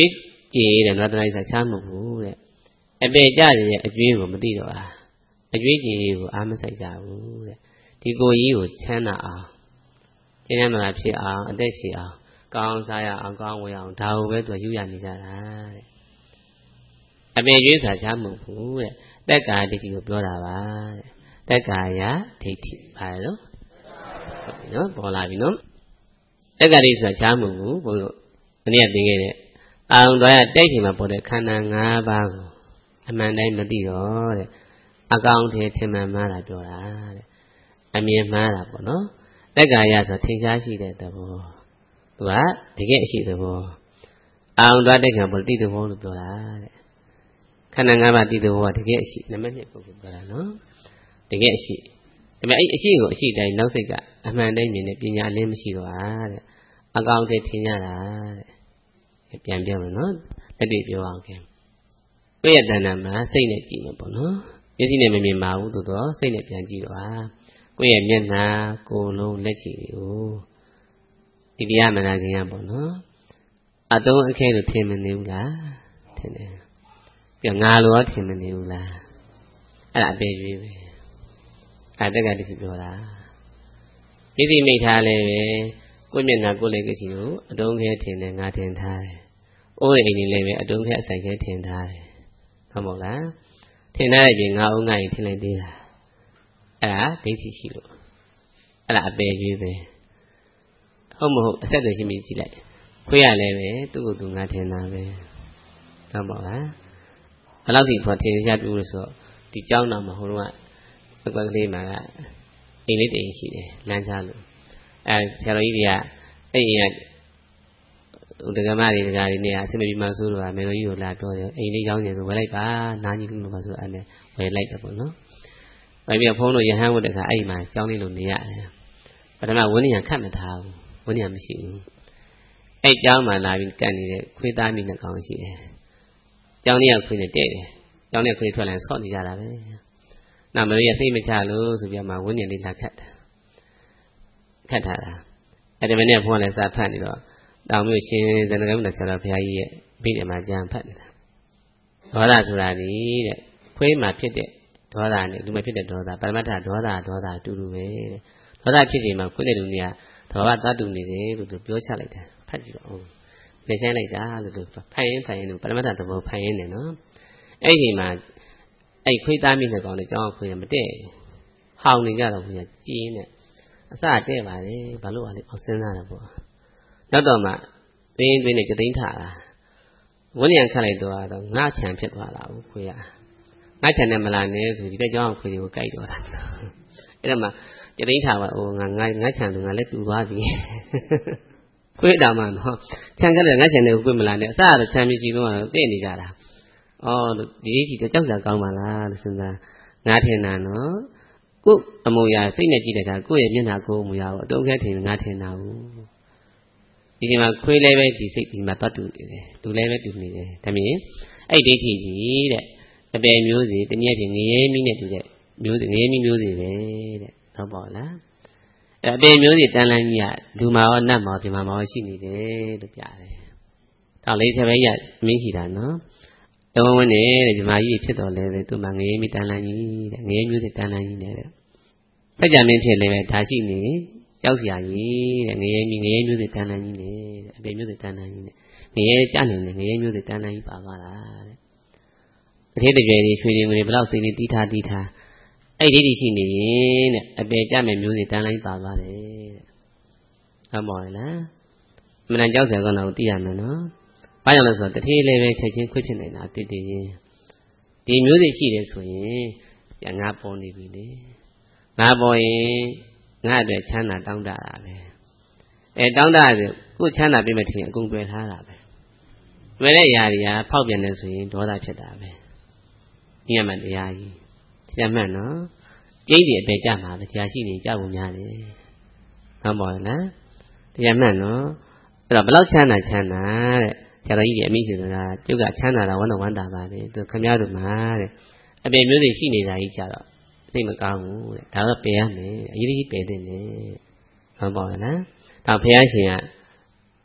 ကြည်တယ်နော်တလိုက်စားချမဟုတ်ဘူးတဲ့အပေကြရဲ့အကျွေးကိုမသိတော့အကျွေးကြည်ကိုအားမဆိုင်ကြဘူးတဲ့ဒီကိုကြီးကိုချမ်းသာအောင်ကျင်းရမှာဖြစ်အောင်အသက်ရှိအောင်ကောင်းစားရအောင်ကောင်းဝေအောင်ဒါကိုပဲသူယူရနေကြတာတဲ့အပေကျွေးစားချမဟုတ်ဘူးတဲ့တက်ကာဒိဋ္ဌိကိုပြောတာပါတဲ့တက်ကာယဒိဋ္ဌိပါလို့နော်ပေါ်လာပြီနော်တက္ကရိဆိုတာချားမှုဘူးဘုလို့ဒီနေ့သင်ခဲ့တဲ့အာရုံတော်ရတိုက်ချိန်မှာပေါ်တဲ့ခန္ဓာ၅ပါးကိုအမှန်တိုင်းမသိတော့တဲ့အကောင်ထဲထင်မှန်မှားတာပြောတာတဲ့အမြင်မှားတာပေါ့နော်တက္ကာယဆိုထင်ရှားရှိတဲ့သဘောသူကတကယ်အရှိသဘောအာရုံတော်တိုက်ခံပေါ်တိသဘောလို့ပြောတာတဲ့ခန္ဓာ၅ပါးတိသဘောကတကယ်အရှိနံပါတ်1ပုဂ္ဂိုလ်ပြောတာနော်တကယ်အရှိဒါပေမဲ့အဲ့အရှိကိုအရှိတိုင်းနောက်စိတ်ကအမှန်တိုင်းမြင်တဲ့ပညာအလင်းမရှိတော့တဲ့အကောင်တည်းထင်ရတာတဲ့ပြန်ပြောမယ်နော်လက်တွေ့ပြောအောင်ခင်ကိုယ့်ရဲ့တဏ္ဍာမှာစိတ်နဲ့ကြည့်မှာပေါ့နော်မျက်စိနဲ့မမြင်ပါဘူးသို့တော့စိတ်နဲ့ပြန်ကြည့်တော့ကိုယ့်ရဲ့မျက်နှာကိုယ်လုံးလက်ချီတွေကိုဒီတရားမနာခင်ရပေါ့နော်အတုံးအခဲလို့ထင်မနေဘူးလားထင်တယ်ပြန်ငါလိုရောထင်မနေဘူးလားအဲ့ဒါအပေရွေးပဲတက္ကတိပြောတာဣတိမိထားလဲပဲကိုယ့်မျက်နှာကိုယ်လက်ကစီကိုအတုံးခဲထင်တယ်ငါထင်ထားတယ်။အိုးအိမ်ကြီးလည်းပဲအတုံးခဲအဆိုင်ခဲထင်ထားတယ်။ဟုတ်မို့လား။ထင်ထားတဲ့ပြင်ငါအုံငါရင်ထင်လိုက်သေးတာ။အဲ့ဒါဒိဋ္ဌိရှိလို့အဲ့ဒါအပယ်ကြီးပဲ။ဟုတ်မဟုတ်အဆက်တွေရှိမိကြည့်လိုက်။ခွေးရလည်းပဲသူ့ကိုယ်သူငါထင်တာပဲ။ဟုတ်မို့လား။ဘယ်လောက်ထိဖော်ထင်ရှားပြုလို့ဆိုဒီเจ้าနာမှာဟိုတော့အကွက်ကလေးမှာအိမ်လေးတိမ်ရှိတယ်လမ်းကြားလို့ဆရာတော်ကြီးတွေကအဲ့အိမ်ကဒကမတွေဒကာတွေနေအဆင်မပြေမှဆိုတော့မေတော်ကြီးကိုလာပြောတယ်အိမ်လေးရောင်းနေဆိုဝယ်လိုက်ပါနားကြီးလို့ပါဆိုအဲ့နဲ့ဝယ်လိုက်တယ်ပေါ့နော်ဝယ်ပြီးဖုန်းလို့ရဟန်းဝတ်တခါအဲ့မှာကျောင်းလေးလို့နေရတယ်ပထမဝင်းနေရခတ်မထားဘူးဝင်းနေရမရှိဘူးအဲ့ကျောင်းမှာလာပြီးကတ်နေတဲ့ခွေးသားမိနှစ်ကောင်ရှိတယ်ကျောင်းလေးကခွေးနဲ့တဲ့တယ်ကျောင်းလေးခွေးထွက်လာဆော့နေကြတာပဲနောက်မလို့ရစိတ်မချလို့ဆိုပြီးမှဝင်းနေလေးလာခတ်တာခတ်ထားတာအဲ့ဒီမနေ့ဘုန်းကလည်းစာဖတ်နေတော့တောင်မြို့ရှင်ဇနကမုဒ္ဒဆရာတော်ဘုရားကြီးရဲ့မိတယ်မှာကြံဖတ်နေတာဒေါသဆိုတာဒီတဲ့ခွေးမှာဖြစ်တဲ့ဒေါသနဲ့လူမှာဖြစ်တဲ့ဒေါသပရမတ္ထဒေါသအတူတူပဲတဲ့ဒေါသဖြစ်ချိန်မှာခွေးတဲ့လူတွေကဒေါသတတ်တူနေတယ်လို့သူပြောချလိုက်တယ်ဖတ်ကြည့်တော့အောင်နေဆိုင်လိုက်တာလို့သူဖတ်ရင်လို့ပရမတ္ထသဘောဖတ်ရင်တယ်နော်အဲ့ဒီမှာအဲ့ခွေးသားမိနဲ့ကောင်တဲ့ကျောင်းခွေးမတဲ့ဟောင်းနေကြတော့ဘုရားကျင်းနဲ့အစတဲ့ပါလေဘာလို့လဲအောင်စဉ်းစားတာပေါ့နောက်တော့မှတွင်းနဲ့ကြသိန်းထားတာဝန်းရံခတ်လိုက်တော့ငါချံဖြစ်သွားတာဘူးခွေးကငါချံနဲ့မလာနဲ့ဆိုဒီဘက်ကျောင်းခွေးတွေကိုကြိုက်တော့တာအဲ့ဒါမှကြသိန်းထားပါဟိုငါချံသူငါလည်းတူသွားပြီခွေးတောင်မှနော်ချံကလည်းငါချံတွေကိုခွေးမလာနဲ့အစတော့ချံမရှိတော့တဲ့နေကြတာအော်ဒီဒီကြောက်စရာကောင်းပါလားလို့စဉ်းစားငါထင်တာနော်ကိုယ်အမူအရာစိတ်နဲ့ကြည့်တဲ့အခါကိုယ့်ရဲ့မျက်နှာကိုယ်အမူအရာကိုအတုံးခဲထင်ငါထင်တာဘူးဒီချိန်မှာခွေးလည်းပဲဒီစိတ်ဒီမှာတတ်တူနေတယ်လူလည်းပဲတူနေတယ်ဒါမြင်အဲ့ဒိဋ္ဌိကြီးတဲ့အပယ်မျိုးစီတနည်းဖြင့်ငရဲမိနဲ့တူတဲ့မျိုးစီငရဲမိမျိုးစီပဲတဲ့ဟုတ်ပါလားအဲ့အပယ်မျိုးစီတန်လန်းကြီးကလူမှာရောနတ်မှာရောဒီမှာရောရှိနေတယ်လို့ပြတယ်တောင်လေးချက်ပဲရမင်းရှိတာနော်တုံးဝင်းနေတဲ့ဒီမာကြီးဖြစ်တော်လဲပဲသူ့မှာငရေမိတန်လန်းကြီးတဲ့ငရေမျိုးစိတန်လန်းကြီးနဲ့စัจ जा မင်းဖြစ်လဲပဲဒါရှိနေကြောက်စရာကြီးတဲ့ငရေမျိုးစိတန်လန်းကြီးနဲ့အပေမျိုးစိတန်လန်းကြီးနဲ့ငရေကြနေတယ်ငရေမျိုးစိတန်လန်းကြီးပါသွားတာတဲ့အသေးတကြွယ်ကြီးရွှေတွေငွေဘလောက်စိနေတီးထားအဲ့ဒီရှိနေရင်တဲ့အပေကြမဲ့မျိုးစိတန်လန်းကြီးပါသွားတယ်တဲ့ဟုတ်ပါလားမနန်ကြောက်စရာကတော့သိရမယ်နော်ဘာကြောင့်လဲဆိုတော့တတိလေးပဲချက်ချင်းခွင့်ဖြစ်နေတာတည်တည်ရင်ဒီမျိုးစိရှိတယ်ဆိုရင်ငါပေါ်နေပြီလေငါပေါ်ရင်ငါအတွက်ချမ်းသာတောင်းတတာပဲတောင်းတဆိုကိုချမ်းသာပြည့်မဲ့ထင်အကုန်တွေ့ထားတာပဲတွေ့တဲ့ຢာတွေကဖောက်ပြန်နေဆိုရင်ဒေါသဖြစ်တာပဲဒီမှန်တရားကြီးတရားမှန်နော်ကျိတ်တွေအပေကြမှာပဲတရားရှိနေကြောက်ဖို့များတယ်ဟုတ်ပါလားတရားမှန်နော်အဲ့တော့ဘယ်လောက်ချမ်းသာတဲ့ဆရာတော်ကြီးရဲ့အမိရှင်ကကျုပ်ကချမ်းသာတာဝမ်းသာပါတယ်သူခမည်းတော်မှာတဲ့အပေမျိုးတွေရှိနေတာကြီးကြတော့စိတ်မကောင်းဘူးတဲ့ဒါတော့ပယ်ရမယ်အရေးကြီးပယ်တဲ့နဲ့ဟုတ်ပါလားဒါဘုရားရှင်က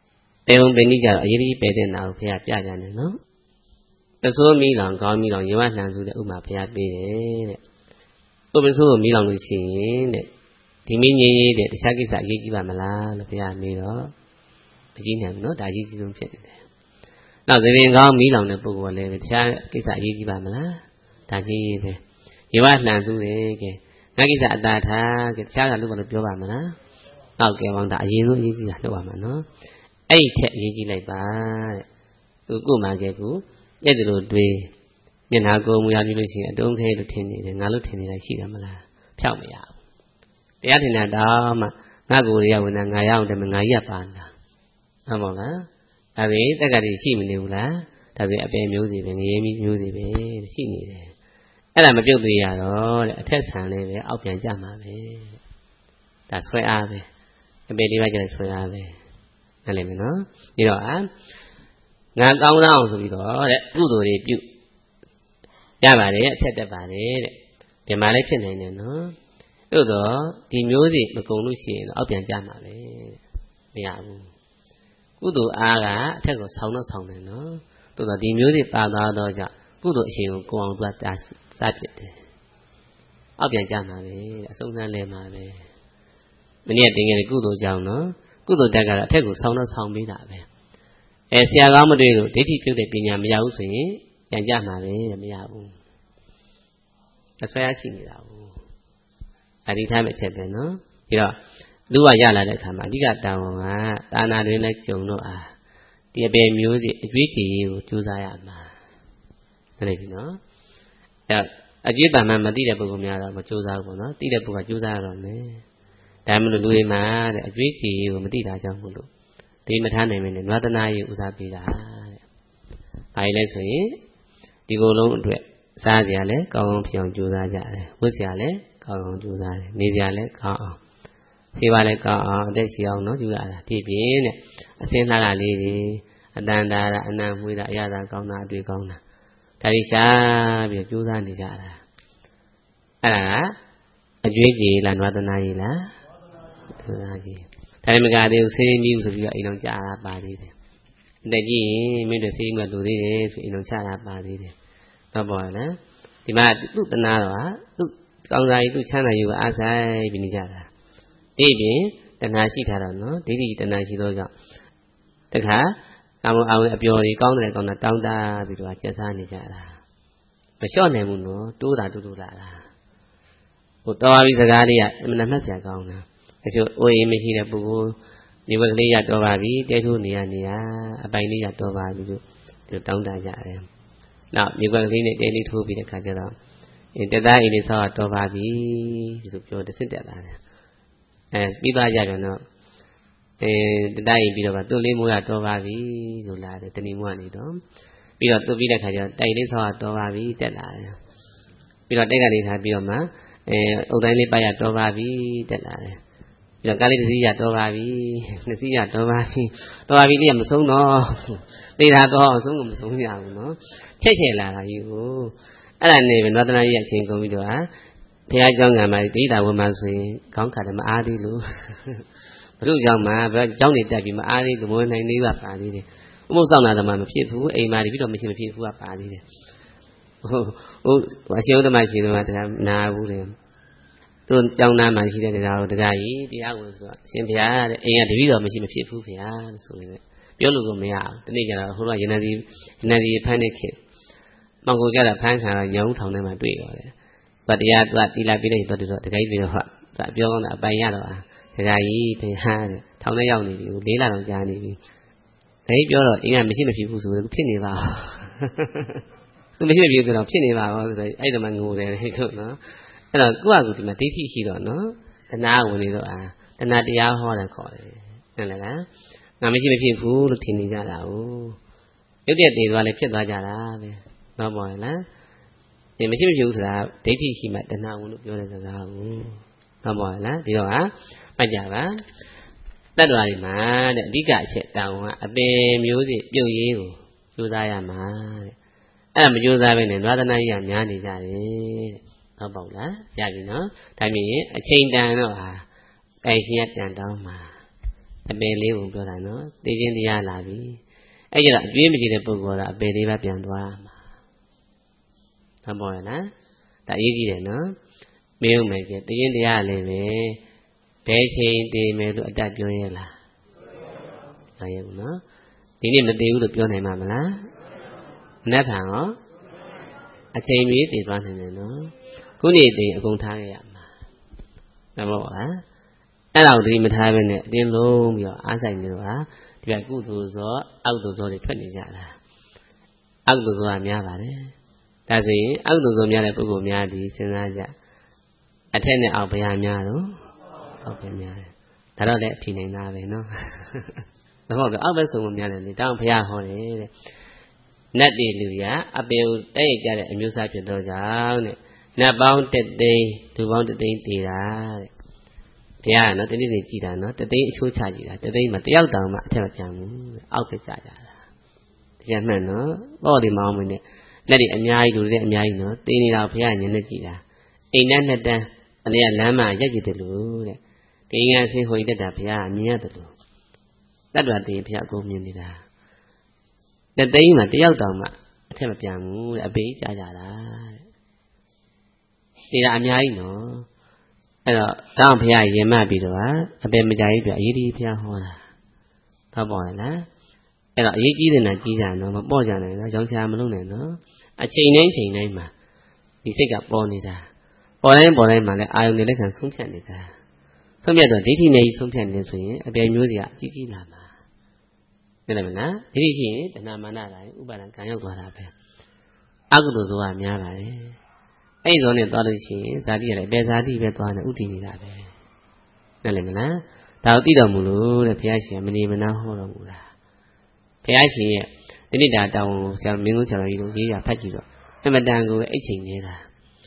တေုံပင်ကြီးကြတော့အရေးကြီးပဲတဲ့နာကိုဘုရားပြကြတယ်နော်တဆိုးမီးလောင်ကောင်းမီးလောင်ရေဝလှန်စုတဲ့ဥမာဘုရားပေးတယ်တဲ့ဥပဆိုးကိုမီးလောင်လို့ရှိရင်တဲ့ဒီမင်းကြီးတဲ့တခြားကိစ္စအရေးကြီးပါမလားလို့ဘုရားမေးတော့အကြီးနိုင်ဘူးနော်ဒါအရေးကြီးဆုံးဖြစ်နေတယ်နောက်သဘင်ကောင်းမီးလောင်တဲ့ပုဂ္ဂိုလ်လည်းတခြားကိစ္စအရေးကြီးပါမလားဒါကြီးပဲရေဝလှန်စုတယ်ကဲငါကိစ္စအတားထားကဲတခြားကလို့ဘာလို့ပြောပါမလားနောက်ကဲပေါင်းဒါအရင်ဆုံးအရေးကြီးတာလုပ်ပါမှာနော်အဲ့ဒီထက်အရေးကြီးလိုက်ပါတဲ့သူကိုမှကဲကူအဲ့ဒါလိုတွေးမျက်နာကိုမူရပြလို့ရှိရင်အတုံးခဲလို့ထင်နေတယ်ငါလို့ထင်နေတာရှိတယ်မလားဖြောက်မရဘူးတရားထင်တာတော့မှငါကိုယ်ရဝင်တာငါရအောင်တယ်ငါရက်ပါလားဟုတ်မလားဒါပေတက်ကတည်းရှိမနေဘူးလားဒါပေအပယ်မျိုးစီပဲငရေမျိုးစီပဲရှိနေတယ်အဲ့ဒါမပြုတ်သေးရတော့တဲ့အထက်ဆံလေးပဲအောက်ပြန်ကြမှာပဲဒါဆွဲအားပဲအပယ်လေးပါးကျတဲ့ဆွဲအားပဲအဲ့လိုမျိုးနော်ဒီတော့ငါကောင်းအောင်ဆိုပြီးတော့တဲ့ကုသိုလ်တွေပြုရပါတယ်အထက်တက်ပါတယ်တဲ့ဒီမှာလည်းဖြစ်နေတယ်နော်သို့တော့ဒီမျိုးစီမကုံလို့ရှိရင်အောက်ပြန်ကြမှာပဲမရဘူးကုသိုလ်အားကအထက်ကိုဆောင်းတော့ဆောင်းတယ်နော်သို့တော့ဒီမျိုးစီပါသွားတော့ကြောင့်ကုသိုလ်အရှင်ကိုကိုအောင်သွားစားပြစ်တယ်အောက်ပြန်ကြမှာပဲအဆုံးသမ်းလဲမှာပဲမနေ့တင်ခဲ့တဲ့ကုသိုလ်ကြောင့်နော်ကုသိုလ်တက်ကတော့အထက်ကိုဆောင်းတော့ဆောင်းပေးတာပဲဆရာကောင်းမတွေ့လို့ဒိဋ္ဌိပြုတ်တဲ့ပညာမရဘူးဆိုရင်ပြန်ကြမှာပဲမရဘူးအဆွဲရှိနေတာဘူးအဒီထားမဲ့ချက်ပဲနော်ဒီတော့လူကရလာတဲ့အခါမှာအဓိကတာဝန်ကတာနာတွင်လည်းကြုံတော့ဒီအပေမျိုးစီအကျွေးကြည်ကိုကြိုးစားရမှာဟုတ်ပြီနော်အကျွေးပံမှမသိတဲ့ပုဂ္ဂိုလ်များတော့မကြိုးစားဘူးပေါ့နော်သိတဲ့ပုဂ္ဂိုလ်ကကြိုးစားရတော့မယ်ဒါမှမဟုတ်လူတွေမှာတဲ့အကျွေးကြည်ကိုမသိတာကြောင့်မို့လို့ဒီမထားနိုင်မင်းနဲ့နွားတနာရေးဥစားပေးတာတဲ့။ဘာလဲဆိုရင်ဒီကိုယ်လုံးအတွက်စားကြရလဲကောင်းကောင်းဖြစ်အောင်ကြိုးစားကြတယ်။ဝတ်စရာလဲကောင်းကောင်းကြိုးစားတယ်။နေစရာလဲကောင်းအောင်။ဆေးပါလဲကောင်းအောင်အသက်ရှိအောင်နော်ကြိုးရတာဒီပြင်းတဲ့အစင်းလှကလေးတွေအတန်တာအနံ့မွေးတာအရသာကောင်းတာအတွေ့ကောင်းတာဒါတွေရှားပြီးကြိုးစားနေကြတာ။အဲ့ဒါကအကျွေးကြီးလားနွားတနာကြီးလား။နွားတနာကြီးတိုင်းမကသေးဘူးဆေးကြီးဆိုပြီးတော့အိမ်တော်ကြာတာပါသေးတယ်။တက်ကြီးရင်မင်းတို့ဆေးကြီးကလူသေးတယ်ဆိုအိမ်တော်ချတာပါသေးတယ်။တော့ပေါ်လား။ဒီမှာသူ့တနာတော့သူ့ကောင်းစားရေးသူ့ချမ်းသာရေးကိုအားဆိုင်ပြီးနေကြတာ။ဒီပြင်တဏှာရှိထားတော့နော်ဒိဋ္ဌိတဏှာရှိတော့ကြောင့်တခါကာမအောင်အပျော်ကြီးကောင်းတယ်ကောင်းတာတောင်းတပြီးတော့ကျက်စားနေကြတာ။မလျှော့နိုင်ဘူးနော်တိုးတာတူလာတာ။ဟိုတော်ပြီးစကားလေးကအမှန်မှတ်စရာကောင်းတာ။အကျိုးအိုးရင်မရှိတဲ့ပုဂ္ဂိုလ်ဒီဘက်ကလေးရတော်ပါပြီတဲထိုးနေရအပိုင်လေးရတော်ပါပြီလို့ဒီတောင်းတကြတယ်။နောက်ဒီဘက်ကလေးနဲ့တဲလေးထိုးပြီးတဲ့ခါကျတော့တက်သားအိမ်လေးဆောက်တော်ပါပြီလို့ပြောတစ်စစ်တက်လာတယ်။ပြီးသားကြပြန်တော့တက်သားအိမ်ပြီးတော့သူ့လေးမိုးရတော်ပါပြီလို့လာတယ်တဏီမိုးကနေတော့ပြီးတော့သူ့ပြီးတဲ့ခါကျတော့တိုက်လေးဆောက်တော်ပါပြီတက်လာတယ်။ပြီးတော့တိုက်ကနေထားပြီးတော့မှအုတ်တိုင်းလေးပါရတော်ပါပြီတက်လာတယ်ပြီးတော့ကားလေးတစ်စီးရတော်ပါပြီနှစ်စီးရတော်ပါပြီလေးကမဆုံးတော့သေးတာတော့အဆုံးကမဆုံးရဘူးနော်ချက်လာတာယူကိုအဲ့ဒါနဲ့ပဲနဝတနာကြီးအချင်းကုန်ပြီးတော့ဘုရားကျောင်းကမှာဒိဋ္ဌာဝမဆိုရင်ခေါင်းခါတယ်မအားသေးလို့ဘုရုကျောင်းမှာဘယ်ကျောင်းနေတက်ပြီးမအားသေးလို့မဝင်နိုင်သေးပါပါသေးတယ်ဥပုသ်ဆောင်တာတမမဖြစ်ဘူးအိမ်မှာပြီးတော့မရှိမဖြစ်ဘူးကပါသေးတယ်အရှင်ဥဒ္ဓမရှိတော့တရားနာဘူးလေသူကျောင်းသားမှရှိတဲ့တရားကိုတရားကြီးတရားကိုဆိုအရှင်ဘုရားတဲ့အိမ်ကတပည့်တော်မရှိမဖြစ်ဘူးဘုရားဆိုနေတယ်ပြောလို့ကိုမရဘူးဒီနေ့ကျတော့ဟိုကရဏသီဖန်းနေခင်မောင်ကိုကြတာဖန်းခံတော့ညောင်းထောင်ထဲမှာတွေ့တော့တယ်ဗတ်တရားသူကတီလာပြီးလိုက်တော့တကယ်ပြီးတော့ဟာပြောကောင်းတာအပိုင်ရတော့တရားကြီးဘုရားတဲ့ထောင်ထဲရောက်နေပြီ၄လတော့ကြာနေပြီဒါကြီးပြောတော့အိမ်ကမရှိမဖြစ်ဘူးဆိုတော့ဖြစ်နေပါသူမရှိမဖြစ်ဘူးတော့ဖြစ်နေပါဘောဆိုတော့အဲ့ဒါမှငိုတယ်ဟုတ်နော်အဲ့တော့ကိုယ့်အကူဒီမှာဒိဋ္ဌိရှိတော့နော်တဏှာဝင်နေတော့တဏှာတရားဟောတယ်ခေါ်တယ်ဟုတ်လားငါမရှိမဖြစ်ဘူးလို့ထင်နေကြတာဟုတ်ရုပ်တရက်တည်သွားလဲဖြစ်သွားကြတာပဲတော့ပေါ်ရလားဒီမရှိမဖြစ်ဘူးဆိုတာဒိဋ္ဌိရှိမှတဏှာဝင်လို့ပြောတဲ့စကားဟုတ်တော့ပေါ်ရလားဒီတော့မှတ်ကြပါတတ္တဝါတွေမှာတဲ့အဓိကအချက်တောင်းကအပင်မျိုးစီပြုတ်ရေးကိုကြိုးစားရမှာတဲ့အဲ့ဒါမကြိုးစားဘဲနဲ့နွားသနာကြီးကများနေကြတယ်တဲ့ဟုတ်ပေါ့လားရပြီနော်ဒါမြင်အချိန်တန်တော့အိုင်ရှင်ကပြန်တောင်းမှာအပေလေးကိုပြောတာနော်သိချင်းတရားလာပြီအဲ့ကြတော့အကျွေးမကြည့်တဲ့ပုဂ္ဂိုလ်ကအပေလေးပဲပြန်သွားမှာသဘောရလားဒါအရေးကြီးတယ်နော်မေးဦးမယ်ကြသိချင်းတရားလေးပဲဘယ်ချိန်တည်မယ်လို့အတတ်ပြောရဲလားပြောရဲဘူးနော်ဒီနေ့မတည်ဘူးလို့ပြောနိုင်မှာမလားမနှက်ဖန်ရောအချိန်မီတည်သွားနိုင်တယ်နော်ခုနေ့တည်အကုန်ထားရမှာသဘောလားအဲ့လောက်ဒီမထားဘဲနဲ့အတင်းလုံးပြီးတော့အားဆိုင်နေတော့ဟာဒီကကုသိုလ်ဇောအောက်သိုလ်ဇောတွေထွက်နေကြတာအောက်သိုလ်ဇောကများပါတယ်ဒါဆိုရင်အောက်သိုလ်ဇောများတဲ့ပုဂ္ဂိုလ်များဒီစဉ်းစားကြအထက်နဲ့အောက်ဘယ်ဟာများတော့အောက်ပဲများတယ်ဒါတော့လည်းအဖြေနိုင်တာပဲနော်သဘောကအောက်ပဲဆုံးမများတယ်လေတောင်းဘုရားဟောတယ်တဲ့နတ်တွေလူတွေကအပေကိုတဲ့ကြတဲ့အမျိုးသားဖြစ်တော့ကြောင့်တဲ့နတ်ပေါင်း1သိန်းလူပေါင်း1သိန်းတည်တာတဲ့ဘုရားကနော်တတိတွေကြည်တာနော်1သိန်းအချိုးချကြည်တာ1သိန်းမှာတယောက်တောင်မှအထက်မပြန်ဘူးအောက်ပဲကြကြတာတရားမှန်နော်ပေါ့ဒီမောင်းမင်းနဲ့လက်တွေအများကြီးလူတွေအများကြီးနော်တင်းနေတာဘုရားညနေကြည်တာအိမ်နဲ့နှစ်တန်းအလျက်လမ်းမှာရက်ကြည့်တယ်လို့တဲ့ဒီငါဆင်းဟိုတက်တာဘုရားမြင်ရတယ်လို့တတ်တော်တည်ဘုရားကိုမြင်နေတာ1သိန်းမှာတယောက်တောင်မှအထက်မပြန်ဘူးတဲ့အပေကြကြတာတဲ့ဒါအများကြီးနော်အဲ့တော့တောင်းဘုရားရင်မှပြီးတော့အပေမကြကြီးပြအရေးကြီးဘုရားဟောတာသဘောပေါက်လားအဲ့တော့အရေးကြီးတဲ့နာကြီးကြနော်မပေါ့ကြနိုင်တော့ကြောင်းချာမလုပ်နိုင်နော်အချိန်တိုင်းချိန်တိုင်းမှာဒီစိတ်ကပေါ်နေတာပေါ်တိုင်းမှာလည်းအာယုန်နဲ့လက်ခံဆုံးဖြတ်နေတာဆုံးဖြတ်တော့ဒိဋ္ဌိနဲ့ကြီးဆုံးဖြတ်နေဆိုရင်အပေမျိုးစီကအကြီးကြီးလာမှာသိတယ်မလားဒိဋ္ဌိရှိရင်တဏမာနတိုင်းဥပါဒံကံရောက်သွားတာပဲအကုသိုလ်ဆိုတာများပါတယ်အဲ့ဒီတော့နဲ့သွားလို့ရှိရင်ဇာတိရတယ်ဘယ်ဇာတိပဲသွားနေဥတည်နေတာပဲသိတယ်မလားဒါကိုသိတော်မူလို့တဲ့ဘုရားရှင်မနေမနာဟောတော်မူတာဘုရားရှင်ရဲ့ဒီနေ့ဒါတောင်းဆရာမင်းကြီးဆရာကြီးတို့ရေးရဖတ်ကြည့်တော့အမတန်ကိုအိတ်ချိန်နေတာ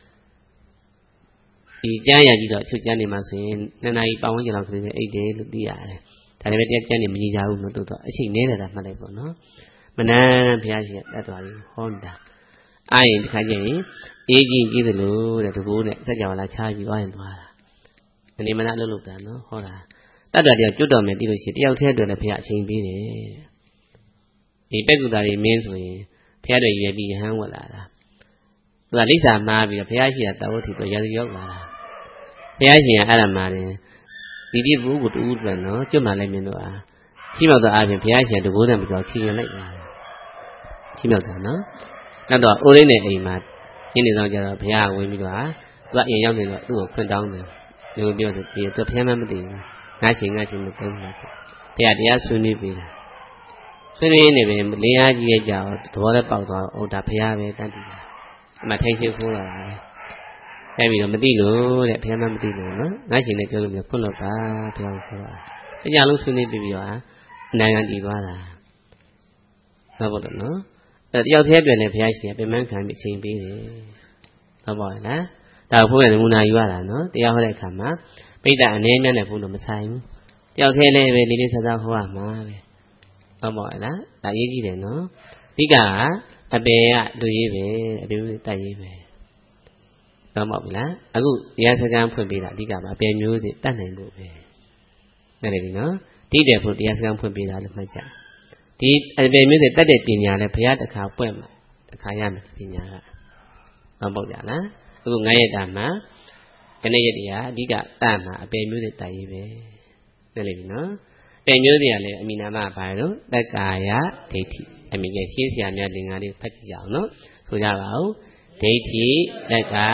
ဒီကျမ်းရကြည့်တော့ချုပ်ကျမ်းနေမှာဆိုရင်2 နာရီပတ်ဝန်းကျင်လောက်ကလေးအိတ်တယ်လို့သိရတယ်ဒါလည်းပဲတရားကျမ်းနေမကြီးကြဘူးမတို့တော့အချိန်နေတာမှတ်လိုက်ပေါ့နော်မနန်းဘုရားရှင်တတ်တော်ကြီးဟောတာအားရင်ဒီခါကျရင်အေးကြီးကြီးသလိုတဲ့တကူနဲ့စัจ java လာချားပြီးသွားရင်သွားတာအနေမနာလှုပ်လှုပ်တာနော်ဟောတာတတ်တော်တရားကျွတ်တော်မယ်ပြီးလို့ရှိရင်တယောက်တည်းအတွက်လည်းဘုရားအချိန်ပေးတယ်ဒီပက္ကုတာတွေမင်းဆိုရင်ဘုရားတွေရွယ်ပြီးယဟန်ဝတ်လာတာသူကလိစ္ဆာမှားပြီးတော့ဘုရားရှိခိုးတာဝတ္ထုတော့ရာဇရောက်လာတာဘုရားရှင်ကအဲ့ဒါမှလည်းဒီပြဘူးကိုတူးတယ်နော်ကျွတ်မှလည်းမြင်တော့အားရှိမြောက်တော့အားဖြင့်ဘုရားရှင်တကူနဲ့မကြောက်ချီရင်လိုက်ပါရှိမြောက်တာနော်နောက်တော့အိုးလေးနဲ့အိမ်မှာရှင်းနေတော့ကြတော့ဘုရားဝင်ပြီးတော့သူကအရင်ရောက်နေတော့သူ့ကိုခွင့်တောင်းတယ်ဒီလိုပြောဆိုပြီးသူဘုရားမသိဘူးငါချင်းမသုံးဘူးဘုရားတရားဆွေးနွေးပေးတာဆွေးနွေးနေပြီလင်းအားကြီးရဲ့ကြောင့်သဘောနဲ့ပေါက်သွားဟုတ်ဒါဘုရားပဲတတ်တယ်အမှထိုင်ရှိခိုးလာတာပဲအဲ့ပြီးတော့မသိလို့တဲ့ဘုရားမသိလို့နော်ငါချင်းနဲ့ပြောလို့ခွင့်လို့ပါဘုရားခေါ်တာတကြလုံးဆွေးနွေးပြီးတော့နိုင်ငံတည်သွားတာဟုတ်ပါတော့နော်အဲ့တယောက်တည်းအတွက်လည်းဘုရားရှင်ပြင်ပန်းခံပြီးအချိန်ပေးတယ်ဟုတ်ပါရဲ့လားဒါဘုရားနမူနာယူရတာနော်တရားဟောတဲ့အခါမှာပိဋကအနေနဲ့နဲ့ဘုလို့မဆိုင်ဘူးတယောက်တည်းလည်းပဲလေးလေးဆဆဟောရမှာပဲဟုတ်ပါရဲ့လားဒါရေးကြည့်တယ်နော်အဓိကအပေကလူရေးပဲအပေတိုက်ရေးပဲဟုတ်ပါပြီလားအခုတရားစကားဖွင့်ပေးတာအဓိကပါအပေမျိုးစီတတ်နိုင်ဖို့ပဲနားလည်ပြီနော်တိတဲ့ဖို့တရားစကားဖွင့်ပေးတာလို့မှတ်ကြဒီအပေမျိုးစီတတ်တဲ့ပညာလည်းဘုရားတစ်ခါပွင့်မှာတစ်ခါရမယ်ပညာကဟုတ်ပါကြလားအခု9ရက်တာမှာခဏရက်တရားအဓိကတတ်မှာအပေမျိုးစီတိုက်ရေးပဲနားလည်ပြီနော်အပေမျိုးစီကလည်းအမိနာမဘာလို့တက္ကာယဒိဋ္ဌိအမိကရှင်းဆရာများလင်္ကာလေးဖတ်ကြည့်ကြအောင်နော်ဆိုကြပါဦးဒိဋ္ဌိတက္ကာ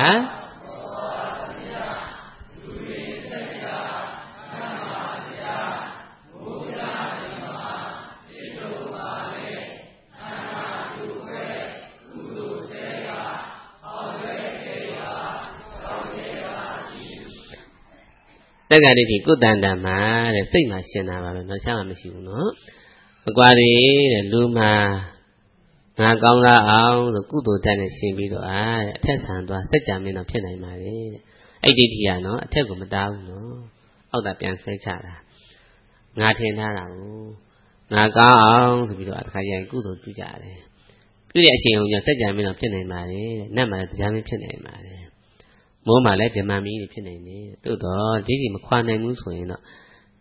တက္ကတိကုတ္တန္တမှာတဲ့စိတ်မှာရှင်းတာပါပဲတော့ရှားမှမရှိဘူးနော်အကွာတွေတဲ့လူမှာငါကောင်းသားအောင်ဆိုကုသိုလ်တတ်နဲ့ရှင်းပြီးတော့အထက်ဆံသွားစัจ जा မင်းတော့ဖြစ်နိုင်ပါလေတဲ့အဲ့ဒီဒိဋ္ဌိကနော်အထက်ကိုမတားဘူးနော်အောက်တာပြန်ဆွဲချတာငါထင်ထားတာကိုငါကောင်းအောင်ဆိုပြီးတော့အခါကျရင်ကုသိုလ်ပြုကြတယ်ပြုတဲ့အချိန်အောင်ကျစัจ जा မင်းတော့ဖြစ်နိုင်ပါလေတဲ့နတ်မှာလည်းတရားမင်းဖြစ်နိုင်ပါလေမိုးမှာလည်းဗြဟ္မာမီးတွေဖြစ်နိုင်တယ်သို့တော့ဒိဋ္ဌိမခွာနိုင်ဘူးဆိုရင်တော့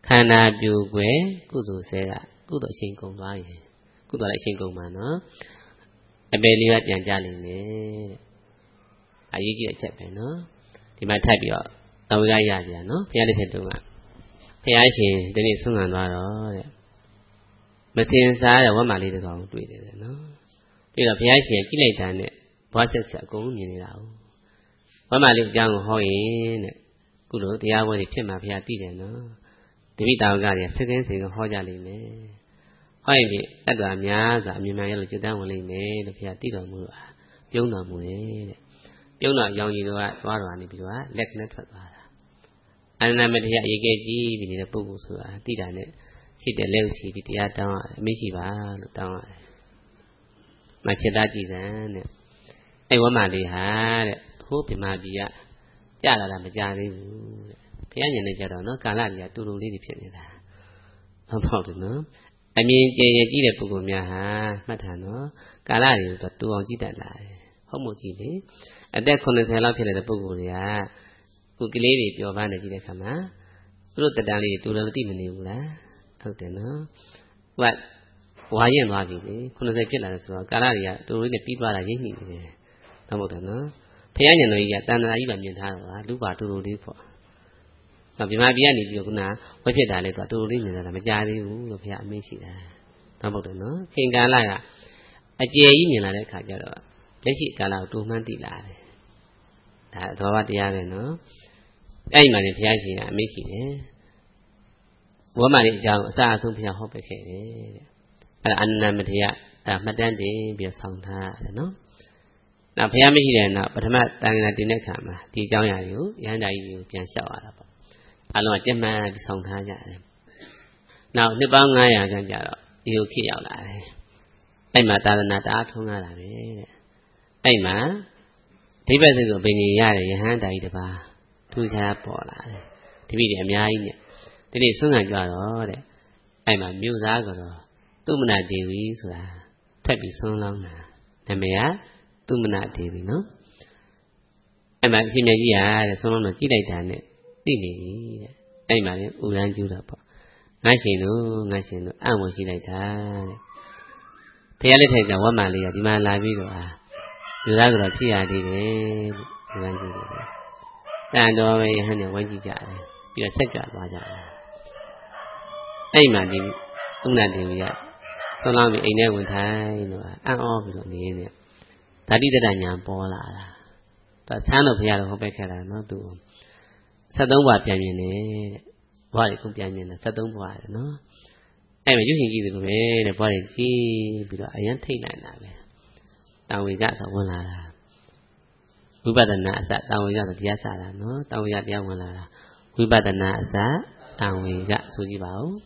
ခန္ဓာပြူွယ်ကုသိုလ်ဆဲကကုသိုလ်အရှင်ကုန်သွားရင်ကုသိုလ်လည်းအရှင်ကုန်မှာနော်အပေလေးကပြန်ကြလိမ့်မယ်တဲ့အရေးကြီးတဲ့အချက်ပဲနော်ဒီမှာထပ်ပြီးတော့တောင်းကြရကြနော်ဘုရားလက်ထက်တုန်းကဘုရားရှင်ဒီနေ့ဆုံးခံသွားတော့တဲ့မစင်စားတဲ့ဝတ်မာလေးတစ်ကောင်တွေ့တယ်နော်ပြီးတော့ဘုရားရှင်ကြည့်လိုက်တာနဲ့ဘွားဆက်ဆက်အကုန်မြင်နေတာဟုတ်ဝတ်မာလေးအကြောင်းကိုဟောရင်တဲ့ကုလိုတရားပွဲတွေဖြစ်မှာဘုရားသိတယ်နော်တပိတောင်ကတွေစကင်းစင်ကဟောကြလိမ့်မယ်ဟောရင်ဒီတတ္တဝါများစွာအမြင်မှန်ရလို့ကျွတ်တန်းဝင်လိမ့်မယ်လို့ဘုရားသိတော်မူတာပြုံးတော်မူတယ်တဲ့ပြုံးတော်ရောင်ကြီးတို့ကသွားတော်နေပြီးတော့လက်နဲ့ထွက်သွားတာအနန္တမတရားရေကဲကြီးပြီးနေတဲ့ပုဂ္ဂိုလ်ဆိုတာသိတာနဲ့ရှိတဲ့လက်ဥရှိပြီးတရားတောင်းရတယ်အမိရှိပါလို့တောင်းရတယ်မချစ်သားကြည်စံတဲ့အဲ့ဝမလေးဟာတဲ့ဟိုးပြမပြည်ကကြလာတာမကြသေးဘူးတဲ့ဘုရားညင်နေကြတော့နော်ကာလကြီးကတူတူလေးတွေဖြစ်နေတာဟုတ်ပေါ့တယ်နော်အမြင်ကျယ်ကျကြီးတဲ့ပုဂ္ဂိုလ်များဟာမှတ်ထားနော်ကာလတွေကိုတူအောင်ကြည့်တတ်လာတယ်ဟုတ်မို့ကြည့်လေအသက်80လောက်ဖြစ်တဲ့ပုဂ္ဂိုလ်တွေကကိုကလေးတွေပျော်ပန်းနေကြည့်တဲ့ခါမှာသူတို့တက်တန်းလေးတူလည်းမသိမနေဘူးလားဟုတ်တယ်နော်ဟိုကဝါရင်သွားပြီလေ80ဖြစ်လာတယ်ဆိုတော့ကာလတွေကတူလေးနဲ့ပြီးသွားတာရိပ်မိနေတယ်ဟုတ်တယ်နော်ဘုရားညင်တော်ကြီးကတန်တရာကြီးပါမြင်ထားတော့လူပါတူတူလေးပေါ့နောက်ပြမပြကနေပြီးတော့ခုနဝက်ဖြစ်တာလေသူတူတူလေးမြင်တာမကြသေးဘူးလို့ဘုရားအမိန့်ရှိတာဟုတ်တယ်နော်ချိန်ကာလကအကျယ်ကြီးမြင်လာတဲ့အခါကျတော့လက်ရှိကာလကိုတူမှန်းသိလာတယ်ဒါအတော်ဘာတရားပဲနော်အဲ့ဒီမှာလည်းဘုရားရှင်ကအမိန့်ရှိတယ်ဝမလေးအကြောင်းအစအဆုံးဘုရားဟောပြခဲ့တယ်တဲ့အဲ့ဒါအနန္တမတရားဒါမှတ်တမ်းတင်ပြီးဆောင်းထားရတယ်နော်နောက်ဘုရားမရှိတဲ့နောက်ပထမတန်ခါတင်တဲ့ခါမှာဒီအကြောင်းအရာကိုရဟန္တာကြီးကိုပြန်လျှောက်ရတာပေါ့အလုံးကကြက်မှန်ပြီးဆောင်းထားကြတယ်နောက်နှစ်ပေါင်း900ခန့်ကြာတော့ဒီကိုခေတ်ရောက်လာတယ်အဲ့မှာသာသနာတအားထွန်းကားလာတယ်တဲ့အဲ့မှာဒိဗ္ဗစိတ်ကိုဘိညာရတဲ့ယဟန်တာကြီးတစ်ပါးထူးခြားပေါ်လာတယ်ဒီပြည်တွေအများကြီးနဲ့ဒီနေ့ဆွမ်းခံကြတော့တဲ့အဲ့မှာမြို့သားကတော့သုမနာဒေဝီဆိုတာထပ်ပြီးဆွမ်းလောင်းတာနာမည်ကသုမနာဒေဝီနော်အဲ့မှာအရှင်မြတ်ကြီးတဲ့ဆွမ်းလောင်းတော့ကြည့်လိုက်တာနဲ့သိနေပြီတဲ့အဲ့မှာလည်းဥရန်ကျူးတာပေါ့ငါရှင်တို့အံ့ဝင်ရှိလိုက်တာတဲ့ဘုရားလက်ထက်ကဝတ်မှန်လေးကဒီမှာလာပြီးတော့လူသားကတော့ဖြစ်ရသေးတယ်လို့ဉာဏ်ကြည့်တယ်တန်တော်ပဲယဟန်နဲ့ဝိုင်းကြည့်ကြတယ်ပြီးတော့ဆက်ကြွသွားကြတယ်အဲ့မှာဒီဥနာဒေဝီကဆုံးလောင်းပြီးအိမ်ထဲဝင်ထိုင်တော့အံ့ဩပြီးတော့နေနေဓာတိတ္တညာပေါ်လာတာသူဆန်းတော်ဘုရားတော်ဟောပဲခဲ့တာနော်သူ73ဘွားပြန်မြင်တယ်တဲ့ဘွားတွေကုန်ပြန်မြင်တယ်73ဘွားတယ်နော်အဲ့မှာရုပ်ရှင်ကြည့်သူလိုပဲတဲ့ဘွားတွေကြည့်ပြီးတော့အရင်ထိတ်နိုင်တာပဲတောင်ဝေကဆိုဝင်လာတာဝိပဿနာအစတောင်ဝေကဆိုတရားစတာနော်တောင်ဝေကတရားဝင်လာတာဝိပဿနာအစတောင်ဝေကဆိုကြည့်ပါဦး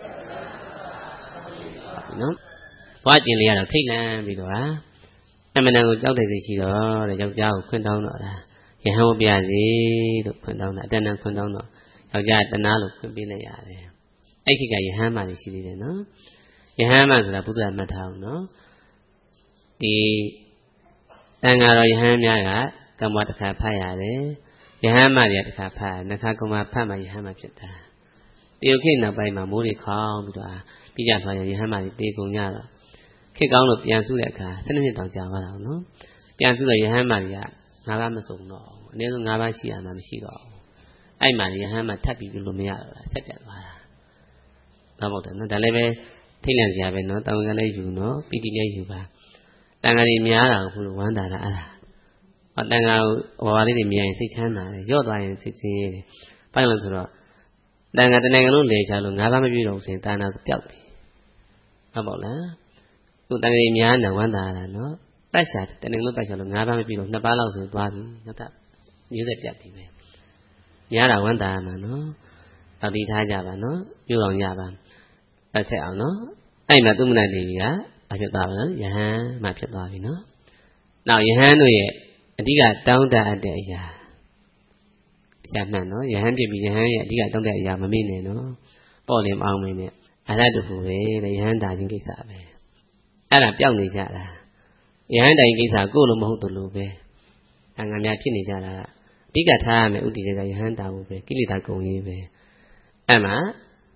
နော်ဘွားကျင်လေးကတော့ထိတ်လန့်ပြီးတော့အမှန်တန်ကိုကြောက်တဲ့စိတ်ရှိတော့တဲ့ယောက်ျားကိုခွင့်တောင်းတော့တာယဟန်ဝပြစီလို့ခွင့်တောင်းတာအတန်တန်ခွင့်တောင်းတော့ယောက်ျားတနာလို့ခွင့်ပေးလိုက်ရတယ်အဲ့ဒီကယဟန်မလေးရှိသေးတယ်နော်ယဟန်မဆိုတာဘုရားမှတ်ထားအောင်နော်ဒီတန်ဃာတော်ယဟန်များကကမ္မတစ်ခါဖတ်ရတယ်ယဟန်မတွေကတစ်ခါဖတ်နှစ်ခါကမ္မဖတ်မှယဟန်မဖြစ်တာတရုတ်ခေတ်နောက်ပိုင်းမှာမိုးတွေခေါင်းပြီးတော့ပြကြသွားရင်ယဟန်မတွေတေကုန်ကြတော့ခေတ်ကောင်းလို့ပြန်စုတဲ့အခါ12နှစ်တောင်ကြာသွားတာနော်ပြန်စုတဲ့ယဟန်မတွေက၅ပါးမစုံတော့ဘူးအနည်းဆုံး၅ပါးရှိရမှာမရှိတော့ဘူးအဲ့မှာယဟန်မထပ်ပြီးလို့မရတော့တာဆက်ပြတ်သွားတာတော့ဟုတ်တယ်နော်ဒါလည်းပဲထိတ်လန့်စရာပဲနော်တောင်ကလေးယူနော်ပီတိလေးယူပါတန်ဃာတွေများတာကိုဘုလိုဝမ်းသာတာအဲ့ဒါဟောတန်ဃာဟောလေးတွေမြင်ရင်စိတ်ချမ်းသာတယ်ရော့သွားရင်စိတ်ဆင်းရဲတယ်ဘာလို့လဲဆိုတော့တန်ဃာတနိုင်ငံလုံးလေချလို့၅ပါးမပြည့်တော့ဘူးဆိုရင်တာနာပျောက်ပြီဟုတ်ပါလားသူတန်ဃာတွေများနေဝမ်းသာတာနော်ပတ်ရှာတနိုင်ငံလုံးပတ်ရှာလို့၅ပါးမပြည့်တော့2ပါးလောက်ဆိုသွားပြီနောက်ထပ်မျိုးဆက်ပြတ်ပြီပဲများတာဝမ်းသာမှာနော်တောက်တီထားကြပါနော်ပြုတော်ကြပါအဲ့ဆက်အောင်နော်အဲ့မှာသုမနာဒေဝီကဘာဖြစ်သွားပါလဲယဟန်မှဖြစ်သွားပြီနော်နောက်ယဟန်တို့ရဲ့အဓိကတောင်းတတဲ့အရာရှာမှန်နော်ယဟန်ဖြစ်ပြီးယဟန်ရဲ့အဓိကတောင်းတဲ့အရာမမေ့နဲ့နော်ပေါ့လင်မအောင်မင်းနဲ့အရတ္တဖို့ပဲလေယဟန်တာချင်းကိစ္စပဲအဲ့ဒါပျောက်နေကြတာယဟန်တိုင်ကိစ္စကိုယ်လိုမဟုတ်တယ်လို့ပဲအင္ကများဖြစ်နေကြတာအဓိကထားရမယ်ဥတည်တဲ့ယဟန်တာဖို့ပဲကိလေသာကုန်ရေးပဲအဲ့မှာ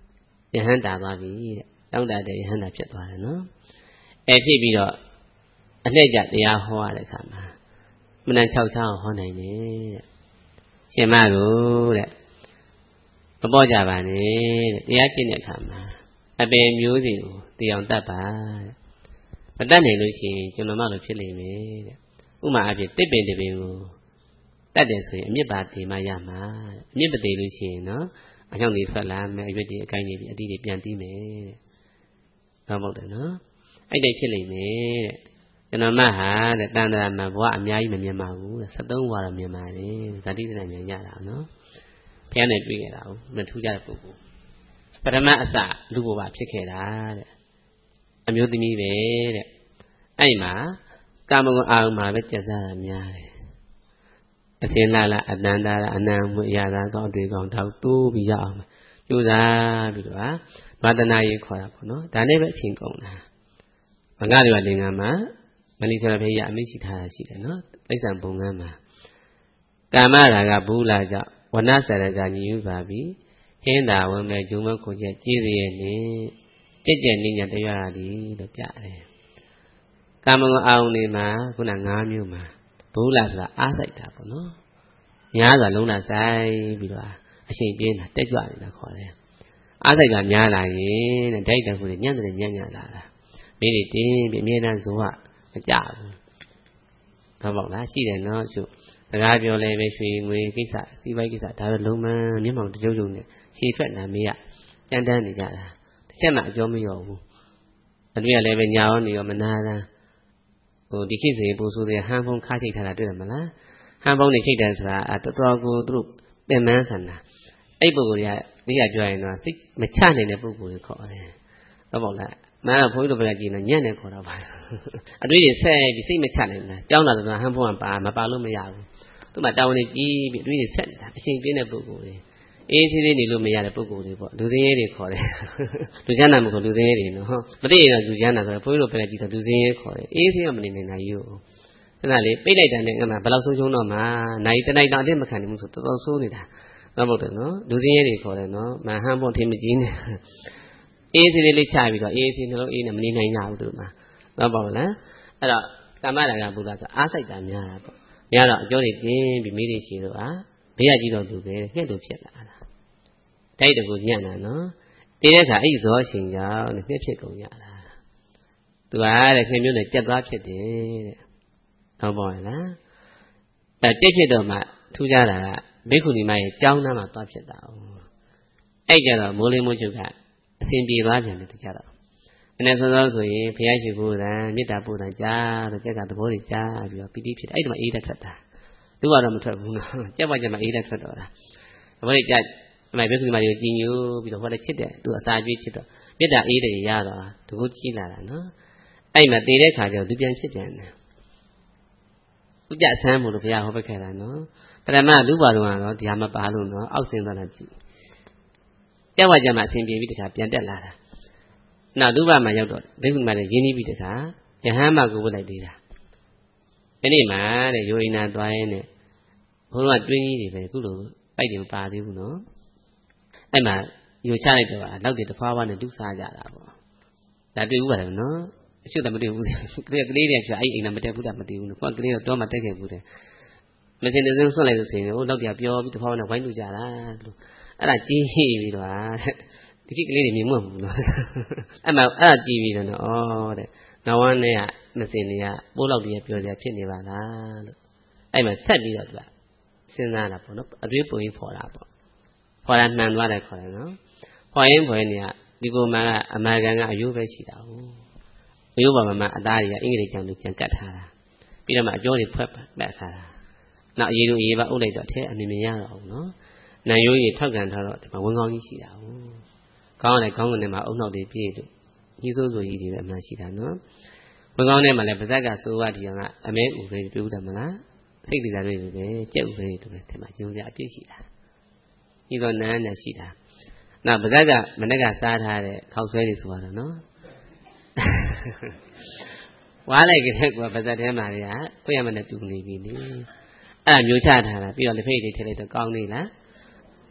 Yahanda Babi, don't that day hand up yet, no? A people a ledger they are hoa the kama. When I chow chow honey, Shemaru, a boy Javani, the acting kama. A bay music, the on tapa. But then Lucy, you know, mother chilling me. Uma Abi, they been the view. That is a mibati, my yama, mibati Lucy, no? I don't need for lamb, I ready a kind of a deep yanti me. How about it, no? I did killing me. You know, my heart, that down there, my boy, I'm yai, my yamahu, so don't worry, my money, that didn't yada, no? Piano bring it out, the two jars. But I'm not a star, look what pick I'm using me. I'm a come out my bitches. A thin lala, a nanda, a nam, yada, don't drink on top to be young. You are, but the night you call up, no? That never think on her. Magalia Lingama, Malika Paya, Missita, no? Listen, Bungama. Gamara, Bula, one answer than you, Baby. Henda, when my Juma could get Giri. Getting at the yard, the piano. Come on, Nima, Kunangamuma. Pulas la asset tap, no? Yaza Luna say, Bila. I say, Bien, take one in the corner. As I got Yala in a data for the young and Yanga. Maybe Tim, Mina Zua, a job. Come on, I see them not you. The guy your lady, we kiss at, see why kiss at Luma, Nimon to Jojo. She fed me up. And then the Yala. Sema Jomio. And we are living yawn your manana. Oh, the kids able to their handphone catching Taladumala. Handphone the chickens at the Drogo group, the Mansana. Able, they are joining us. Machan in the book will call it. About that. Man, point of Virgin and Yana called up. I really say, you see Machan, down at the handphone by my Palomia. To my down a G, it really said, I think in a book. အေးသေးသေးနေလို့မရတဲ့ပုဂ္ဂိုလ်တွေပေါ့လူစင်းရဲတွေခေါ်တယ်လူချမ်းသာမခေါ်လူစင်းရဲတွေနော်မသိရင်တော့လူချမ်းသာဆိုတော့ဘုန်းကြီးတို့ပဲကြည့်တော့လူစင်းရဲခေါ်တယ်အေးသေးတော့မနေနိုင်ဘူးအဲ့ဒါလေပိတ်လိုက်တာနဲ့ကမှဘယ်လောက်ဆုံးရှုံးတော့မှနိုင်တနိုင်တောင်အစ်မခံနိုင်ဘူးဆိုတော်တော်ဆိုးနေတာဟုတ်ပေါ့တယ်နော်လူစင်းရဲတွေခေါ်တယ်နော်မဟန်းပေါ့ထင်းမကြီးနေအေးသေးလေးလေးချပြီးတော့အေးသေးနှလုံးအေးနဲ့မနေနိုင်ကြဘူးသူတို့မှာဟုတ်ပါဘူးလားအဲ့တော့ကာမရာဂဘုရားဆိုအားစိတ်တာများတာပေါ့များတော့အကျော်တွေတင်းပြီးမိတွေရှိတော့ဘေးရကြီးတော့သူပဲငှက်လို့ဖြစ်လာတာတိုက်တကူညံ့တာနော်တင်းတဲ့အခါအဲ့ဇောရှင်ကြောင့်ငှက်ဖြစ်ကုန်ကြတာသူကတဲ့ခင်မျိုးနဲ့ကြက်သွားဖြစ်တယ်တဲ့ဟုတ်ပါရဲ့လားအဲ့တိတ်ဖြစ်တော့မှထူးခြားတာကဘေကုဏီမရဲ့ကြောင်းသားမှာသွားဖြစ်တာအဲ့ကြတော့မိုးလေးမိုးချုပ်ကအစဉ်ပြေသွားပြန်တယ်တကြတော့မနေ့စောစောဆိုရင်ဘုရားရှိခိုးတာမေတ္တာပို့တာကြားတော့ကြက်ကသဘောတွေကြားပြီးတော့ပီတိဖြစ်တယ်အဲ့ဒီမှာအေးတက်ထွက်တာသူကတော့မထွက်ဘူးနော်ကြက်ပါကြက်မှာအေးတက်ထွက်တော့တာသဘောတွေကြအမေဘေကုဏီမကြီးကိုကြည်ညိုပြီးတော့ဟောတယ်ချစ်တယ်သူအစာကျွေးချစ်တော့မေတ္တာအေးတွေရတော့တကူကြီးလာတာနော်အဲ့မှာတည်တဲ့ခါကျတော့သူပြန်ဖြစ်ပြန်တယ်ဥကြဆန်းမို့လို့ဘုရားဟောပခဲ့တာနော်ပရမလူပါတော်ကတော့ဒီဟာမပါလို့နော်အောက်ဆင်းသွားတာကြည့်ကြက်ဝါကြမှာအစဉ်ပြေပြီးတခါပြန်တက်လာတာနောက်လူပါမှာရောက်တော့ဒိဋ္ဌိမှာလည်းရင်းနှီးပြီးတခါယဟန်မကိုဝတ်လိုက်သေးတာဒီနေ့မှာတဲ့ယောအိနာသွားရင်တဲ့ဘုရားတွင်းကြီးတွေပဲခုလိုပိုက်တယ်ပါသေးဘူးနော်အဲ့မှာယူချလိုက်တော့နောက်တည်းတစ်ဖွာဖွာနဲ့ဒုစားကြတာပေါ့ဒါတွေ့ဘူးပါတယ်နော်အရှုပ်တမတွေ့ဘူးကလေးတွေပြအဲ့အိမ်ကမတက်ဘူးတာမသိဘူးနော်ကိုကလေးတော့မှတက်ခဲ့ဘူးတဲ့မစင်တဲ့ဆုံးဆွတ်လိုက်လို့ဆိုရင်ဟိုနောက်ပြပြောပြီးတစ်ဖွာနဲ့ဝိုင်းလူကြတာလို့အဲ့ဒါကြီးပြီးတော့ဒီကိကလေးတွေမြင်မှမဟုတ်ဘူးနော်အဲ့မှာအဲ့ဒါကြီးပြီးတော့နော်တဲ့ငဝန်းနဲ့ကမစင်တွေကပိုးလောက်တည်းပြောကြဖြစ်နေပါလားလို့အဲ့မှာဆက်ပြီးတော့သူကစဉ်းစားတာပေါ့နော်အတွေးပုံရင်ဖော်တာပေါ့ဖော်တာမှန်သွားတယ်ခေါ်တယ်နော်ဖော်ရင်ဖော်ရင်ဒီကိုမှကအမာကန်ကအယိုးပဲရှိတာဟုတ်အယိုးပါမှာအသားတွေကအင်္ဂလိပ်ကျန်လို့ကြံကတ်ထားတာပြီးတော့မှအကျော်တွေဖွက်ပတ်ထားတာနောက်အရေးတို့ရေးပါအုပ်လိုက်တော့ထဲအမြင်မရတော့ဘူးနော်နံရိုးကြီးထောက်ကန်ထားတော့ဒီမှာဝင်းကောင်းကြီးရှိတာဟုတ်ကောင်းတယ်ခေါင်းကနေမှာအုံနောက်တွေပြည့်လို့ကြီးစိုးစိုးကြီးတွေပဲအမှန်ရှိတာနော်ဝင်းကောင်းထဲမှာလည်းပါဇက်ကစိုးရဒီကအမဲဥပဲပြူတယ်မလားစိတ်တရားတွေပဲကြက်ဥပဲတူပဲထဲမှာယုံကြအပြည့်ရှိတာဒီတော့နန်းနဲ့ရှိတာနောက်ပါဇက်ကမနေ့ကစားထားတဲ့ခောက်ဆွဲတွေဆိုရတော့နော်ဝါလိုက်ကြတဲ့ကွာပါဇက်ထဲမှာတွေကကိုယ့်ရမနဲ့တူနေပြီလေအဲ့ဒါမျိုးချထားတာပြီးတော့လက်ဖိတ်တွေထည့်လိုက်တော့ကောင်းနေလား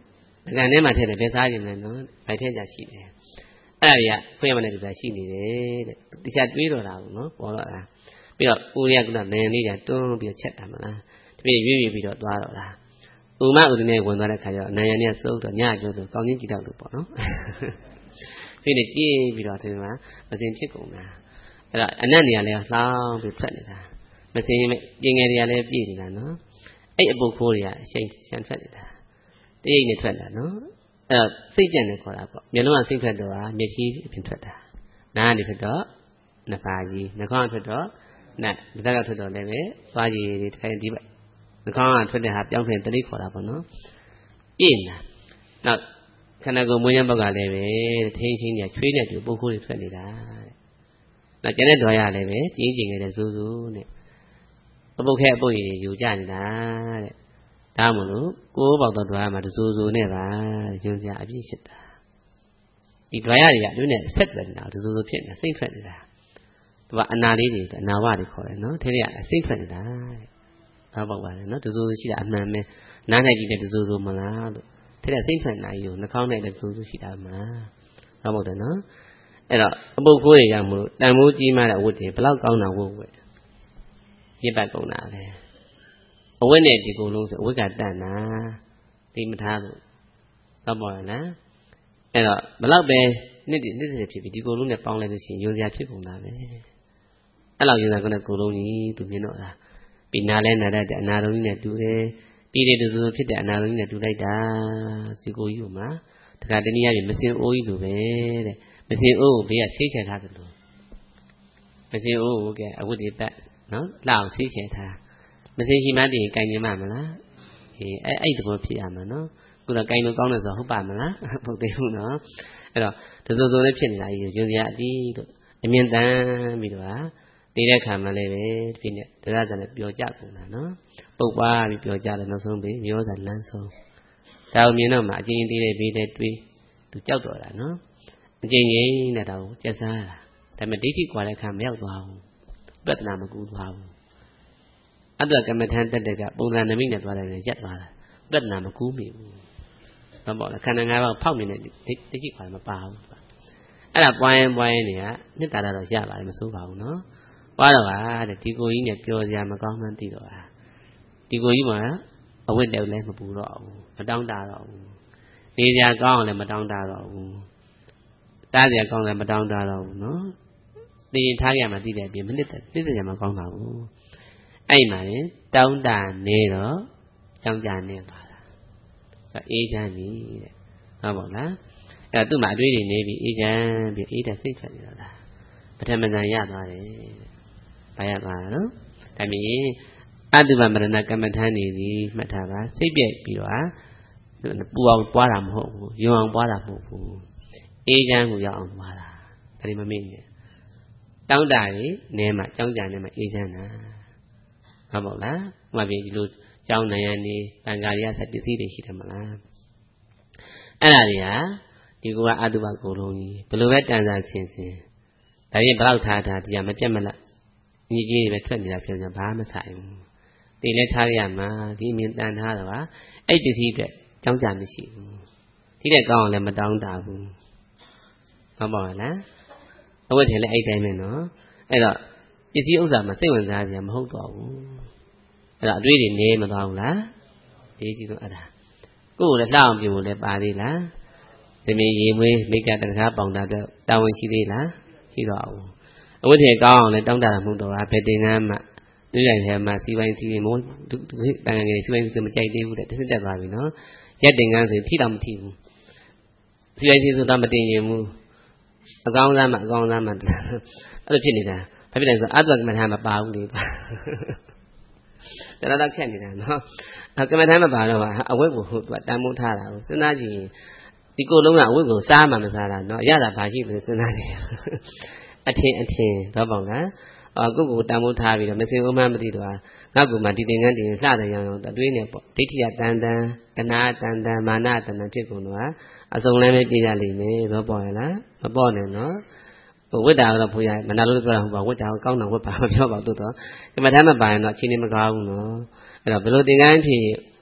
ကန်ထဲမှာထည့်တယ်ဘယ်စားကြမယ်နော်ဘယ်ထည့်ကြရှိတယ်အဲ့ဒါတွေကခွင့်ရမတဲ့လူကရှိနေတယ်တဲ့တခြားတွေးတော့တာဘူးနော်ပေါ်တော့တာပြီးတော့ဦးရကနနင်လေးကတွန်းပြီးချက်တာမလားတပြည့်ရွေ့ပြီးတော့သွားတော့တာဥမဥဒနဲ့ဝင်သွားတဲ့ခါကျတော့နယံနဲ့စုပ်တော့ညကျိုးဆိုကောင်းချင်းကြည့်တော့လို့ပေါ့နော်ဒီနေ့ကြည့်ပြီးတော့ဒီမှာမစင်ဖြစ်ကုန်တာအဲ့တော့အနက်နေရာလဲလှောင်းပြီးထွက်နေတာမစင်ပြင်ငယ်တွေကလည်းပြည့်နေတာနော်အဲ့အပုတ်ခိုးတွေကအရှိန်ရှန်ထွက်နေတာတရိပ်နဲ့ထွက်တာနော်အဲ့တော့စိတ်ကြံနေခေါ်တာပေါ့မျက်လုံးကစိတ်ထွက်တော့မျက်ကြီးအပြင်ထွက်တာနားကနေထွက်တော့နှစ်ပါးကြီးနှာခေါင်းထွက်တော့နတ်ဒါကထွက်တော့လည်းပဲသွားကြီးတွေထိုင်ဒီဘက်နှာခေါင်းကထွက်တဲ့ဟာပြောင်းထွက်တရိပ်ခေါ်တာပေါ့နော်ပြည့်နေတာနောက်ခန္ဓာကိုယ်မွေးရပေါက်ကလည်းပဲထိန်းချင်းညာချွေးနဲ့တူပုတ်ခိုးတွေထွက်နေတာတဲ့နောက်ကျန်တဲ့ဓာတ်ရလည်းပဲကြီးကြီးငယ်တဲ့ဇူးဇူးနဲ့အပုတ်ခဲအပုတ်ရည်ယူကြနေတာတဲ့ဒါမှမဟုတ်ကိုးပေါက်တော့ဓာတ်ရမှာဇူးဇူးနဲ့ပါညွှန်စရာအပြည့်ရှိတာဒီဓာတ်ရတွေကတွင်းနဲ့ဆက်တယ်နေတာဇူးဇူးဖြစ်နေတာစိတ်ထွက်နေတာသူကအနာလေးတွေအနာဝတွေခေါ်တယ်နော်ထဲထဲကအစိတ်ထွက်နေတာတဲ့ဒါပေါ့ပါလေနော်ဇူးဇူးရှိတာအမှန်ပဲနားနဲ့ကြည့်တဲ့ဇူးဇူးမလားလို့ထဲထဲစိတ်ထွက်နိုင်ယူနှာခေါင်းနဲ့လည်းဇူးဇူးရှိတာမလားဒါပေါ့တယ်နော်အဲ့တော့အပုတ်ခိုးတွေရောက်မှုတန်မိုးကြီးမှတဲ့အဝတ်တွေဘလောက်ကောင်းတာဝတ်ဝတ်ပြစ်ပတ်ကုန်တာပဲအဝတ်နဲ့ဒီကိုယ်လုံးဆိုအဝတ်ကတန်တာဒီမထားလို့တော့ပေါ်ရလားအဲ့တော့ဘလောက်ပဲနှစ်ဖြစ်ပြီးဒီကိုယ်လုံးနဲ့ပေါင်းလိုက်လို့ရှိရင်ယုံစရာဖြစ်ကုန်တာပဲအဲ့လောက်ယုံစရာကတော့ကိုယ်လုံးကြီးသူမြင်တော့တာပြီးနာလဲနာတဲ့အနာလုံးကြီးနဲ့တူတယ်ပြီးတဲ့သူဖြစ်တဲ့အနာလုံးကြီးနဲ့တူလိုက်တာဒီကိုကြီးကမှတခါတနည်းအားဖြင့်မစင်အိုးကြီးလိုပဲတဲ့မစင်အိုးကိုဘေးကဆေးချယ်ထားသလိုမစင်အိုးကိုကအဝတ်တွေပတ်နော်လှအောင်ဆေးချယ်ထားမစင်ရှိမှတည်ရင်ကင်နေမှာမလားအဲ့ဒီဘောဖြစ်ရမှာနော်ခုတော့ကင်လို့ကောင်းတယ်ဆိုဟုတ်ပါမလားဟုတ်သေးဘူးနော်အဲ့တော့တစိုးစိုးလေးဖြစ်နေတာကြီးရွံစရာအတီးတို့အမြင့်တန်းပြီးတော့နေတဲ့ခါမှလည်းပဲဒီနေ့တရားစံနဲ့ပျော်ကြကုန်တာနော်ပုတ်ပါပြီးပျော်ကြတယ်နောက်ဆုံးပြီးမျောစာလန်းဆုံးဒါကိုမြင်တော့မှအချင်းချင်းသေးတဲ့ဘေးတဲ့တွေးသူကြောက်တော့တာနော်အချင်းချင်းနဲ့တော့ကျက်စားတာဒါပေမဲ့ဒိဋ္ဌိကွာတဲ့ခါမရောက်သွားဘူးပြဿနာမကူသွားဘူးအတ္တကမ္မထန်တက်တဲ့ကပုံစံနမိတ်နဲ့သွားတယ်နဲ့ရက်သွားတာပြဿနာမကူမိဘူးတော့ပေါ့လေခန္ဓာ၅ပါးဖောက်နေတဲ့ဒိဋ္ဌိကွာမပါဘူးအဲ့ဒါပွားရင်နေကနှစ်တာတော့ရပါတယ်မဆိုးပါဘူးနော်ပွားတော့ပါတဲ့ဒီကိုကြီးနဲ့ပျော်စရာမကောင်းမှန်းသိတော့တာဒီကိုကြီးမှာအဝတ်တယ်လည်းမပူတော့ဘူးမတောင်းတတော့ဘူးနေစရာကောင်းအောင်လည်းမတောင်းတတော့ဘူးစားစရာကောင်းလည်းမတောင်းတတော့ဘူးနော်နေထားရမှသိတဲ့အပြင်မနစ်စရာမကောင်းပါဘူးအဲ့မှာရင်တောင်းတနေတော့ကြောင်းကြနေပါလားအေးချမ်းပြီတဲ့ဟုတ်ပါလားအဲ့သူ့မှာအတွေးတွေနေပြီးအေးချမ်းပြီးအေးတဲ့စိတ်ထွက်နေတော့လားပထမဇန်ရသွားတယ်ဘာရသွားတာနော်ဒါမြင်အတုပမရဏကမ္မထန်နေသည်မှတ်ထားပါစိတ်ပြက်ပြီးတော့ပူအောင်ပွားတာမဟုတ်ဘူးယုံအောင်ပွားတာမဟုတ်ဘူးအေးချမ်းကိုရောက်အောင်ပွားတာဒါတွေမမေ့နဲ့တောင်းတတွေနဲမှာကြောင်းကြနဲမှာအေးချမ်းတာဟုတ်ပါ့လားမှတ်ပြီဒီလိုကြောင်းနိုင်ရနေတန်ခါရဆက်ပစ္စည်းတွေရှိတယ်မလားအဲ့ဒါတွေဟာဒီကူကအတုပကိုလုံးကြီးဘယ်လိုပဲတန်ဆာဆင်ဒါရင်ဘလောက်ထားဒီကမပြတ်မလားညီကြီးတွေပဲထွက်နေတာဖြစ်နေဘာမှမဆိုင်ဘူးဒီလဲထားရမှာဒီမြင်တန်ထားတော့ပါအဲ့ပစ္စည်းအတွက်ကြောင်းကြမရှိဘူးဒီတဲ့ကောင်းအောင်လည်းမတောင်းတဘူးဟုတ်ပါလားအဝတ်ထည်လည်းအဲ့တိုင်းပဲနော်အဲ့တော့ပစ္စည်းဥစ္စာမှာစိတ်ဝင်စားစရာမဟုတ်တော့ဘူးအဲ့တော့အတွေးတွေနေမသွားဘူးလားဒီကြည့်ဆုံးအဲ့ဒါကိုယ်လည်းလှအောင်ပြင်ဖို့လည်းပါသေးလားသမီးရေမွေးမိကတခါပေါင်တာတော့တာဝန်ရှိသေးလားရှိတော့ဘူးအဝတ်ထည်ကောင်းအောင်လည်းတောင်းတတာမဟုတ်တော့ဘူးဘယ်တင်ကမ်းမှသူရိုင်ထဲမှာစီပိုင်းစီမိုးတန်ငယ်စီပိုင်းစီမကြိုက်သေးဘူးတဲ့တစ်စက်တက်သွားပြီနော်ရက်တင်ကမ်းဆိုထိတော့မထိဘူးစီပိုင်းစီဆိုတော့မတင်ရင်ဘူးအကောင်းစားမှအဲ့လိုဖြစ်နေတာဘာဖြစ်လဲဆိုအတ္တကမ္မထာမပါဘူးလေပါတော်တော်ခက်နေတာနော်ကမ္မထာမပါတော့အဝတ်ကိုသူကတန်မိုးထားတာကိုစဉ်းစားကြည့်ဒီကိုယ်လုံးကအဝတ်ကိုစားမှမစားတာနော်ရတာဘာရှိလို့စဉ်းစားကြည့်အထင်တော့ပေါ့လားကိုယ့်ကိုတန်ဖိုးထားပြီးတော့မစင်ဦးမှန်းမသိတော့ငါ့ကိုမှဒီသင်္ကန်းတင်လှတယ်ရောင်တွေးနေပေါ့ဒိဋ္ဌိယတန်တန်ကနာတန်တန်မာနတန်တန်ဖြစ်ကုန်တော့အစုံလည်းပဲပြရလိမ့်မယ်သောပေါ့ရလားမပေါ့နဲ့နော်ဝိတ္တာကတော့ဘုရားမနာလို့ပြောတာဟုတ်ပါဝိတ္တာကိုကောင်းတာဝတ်ပါမပြောပါတော့ကမ္မထာမပါရင်တော့အချင်းနေမကောင်းဘူးနော်အဲ့တော့ဘယ်လိုသင်္ကန်းဖြစ်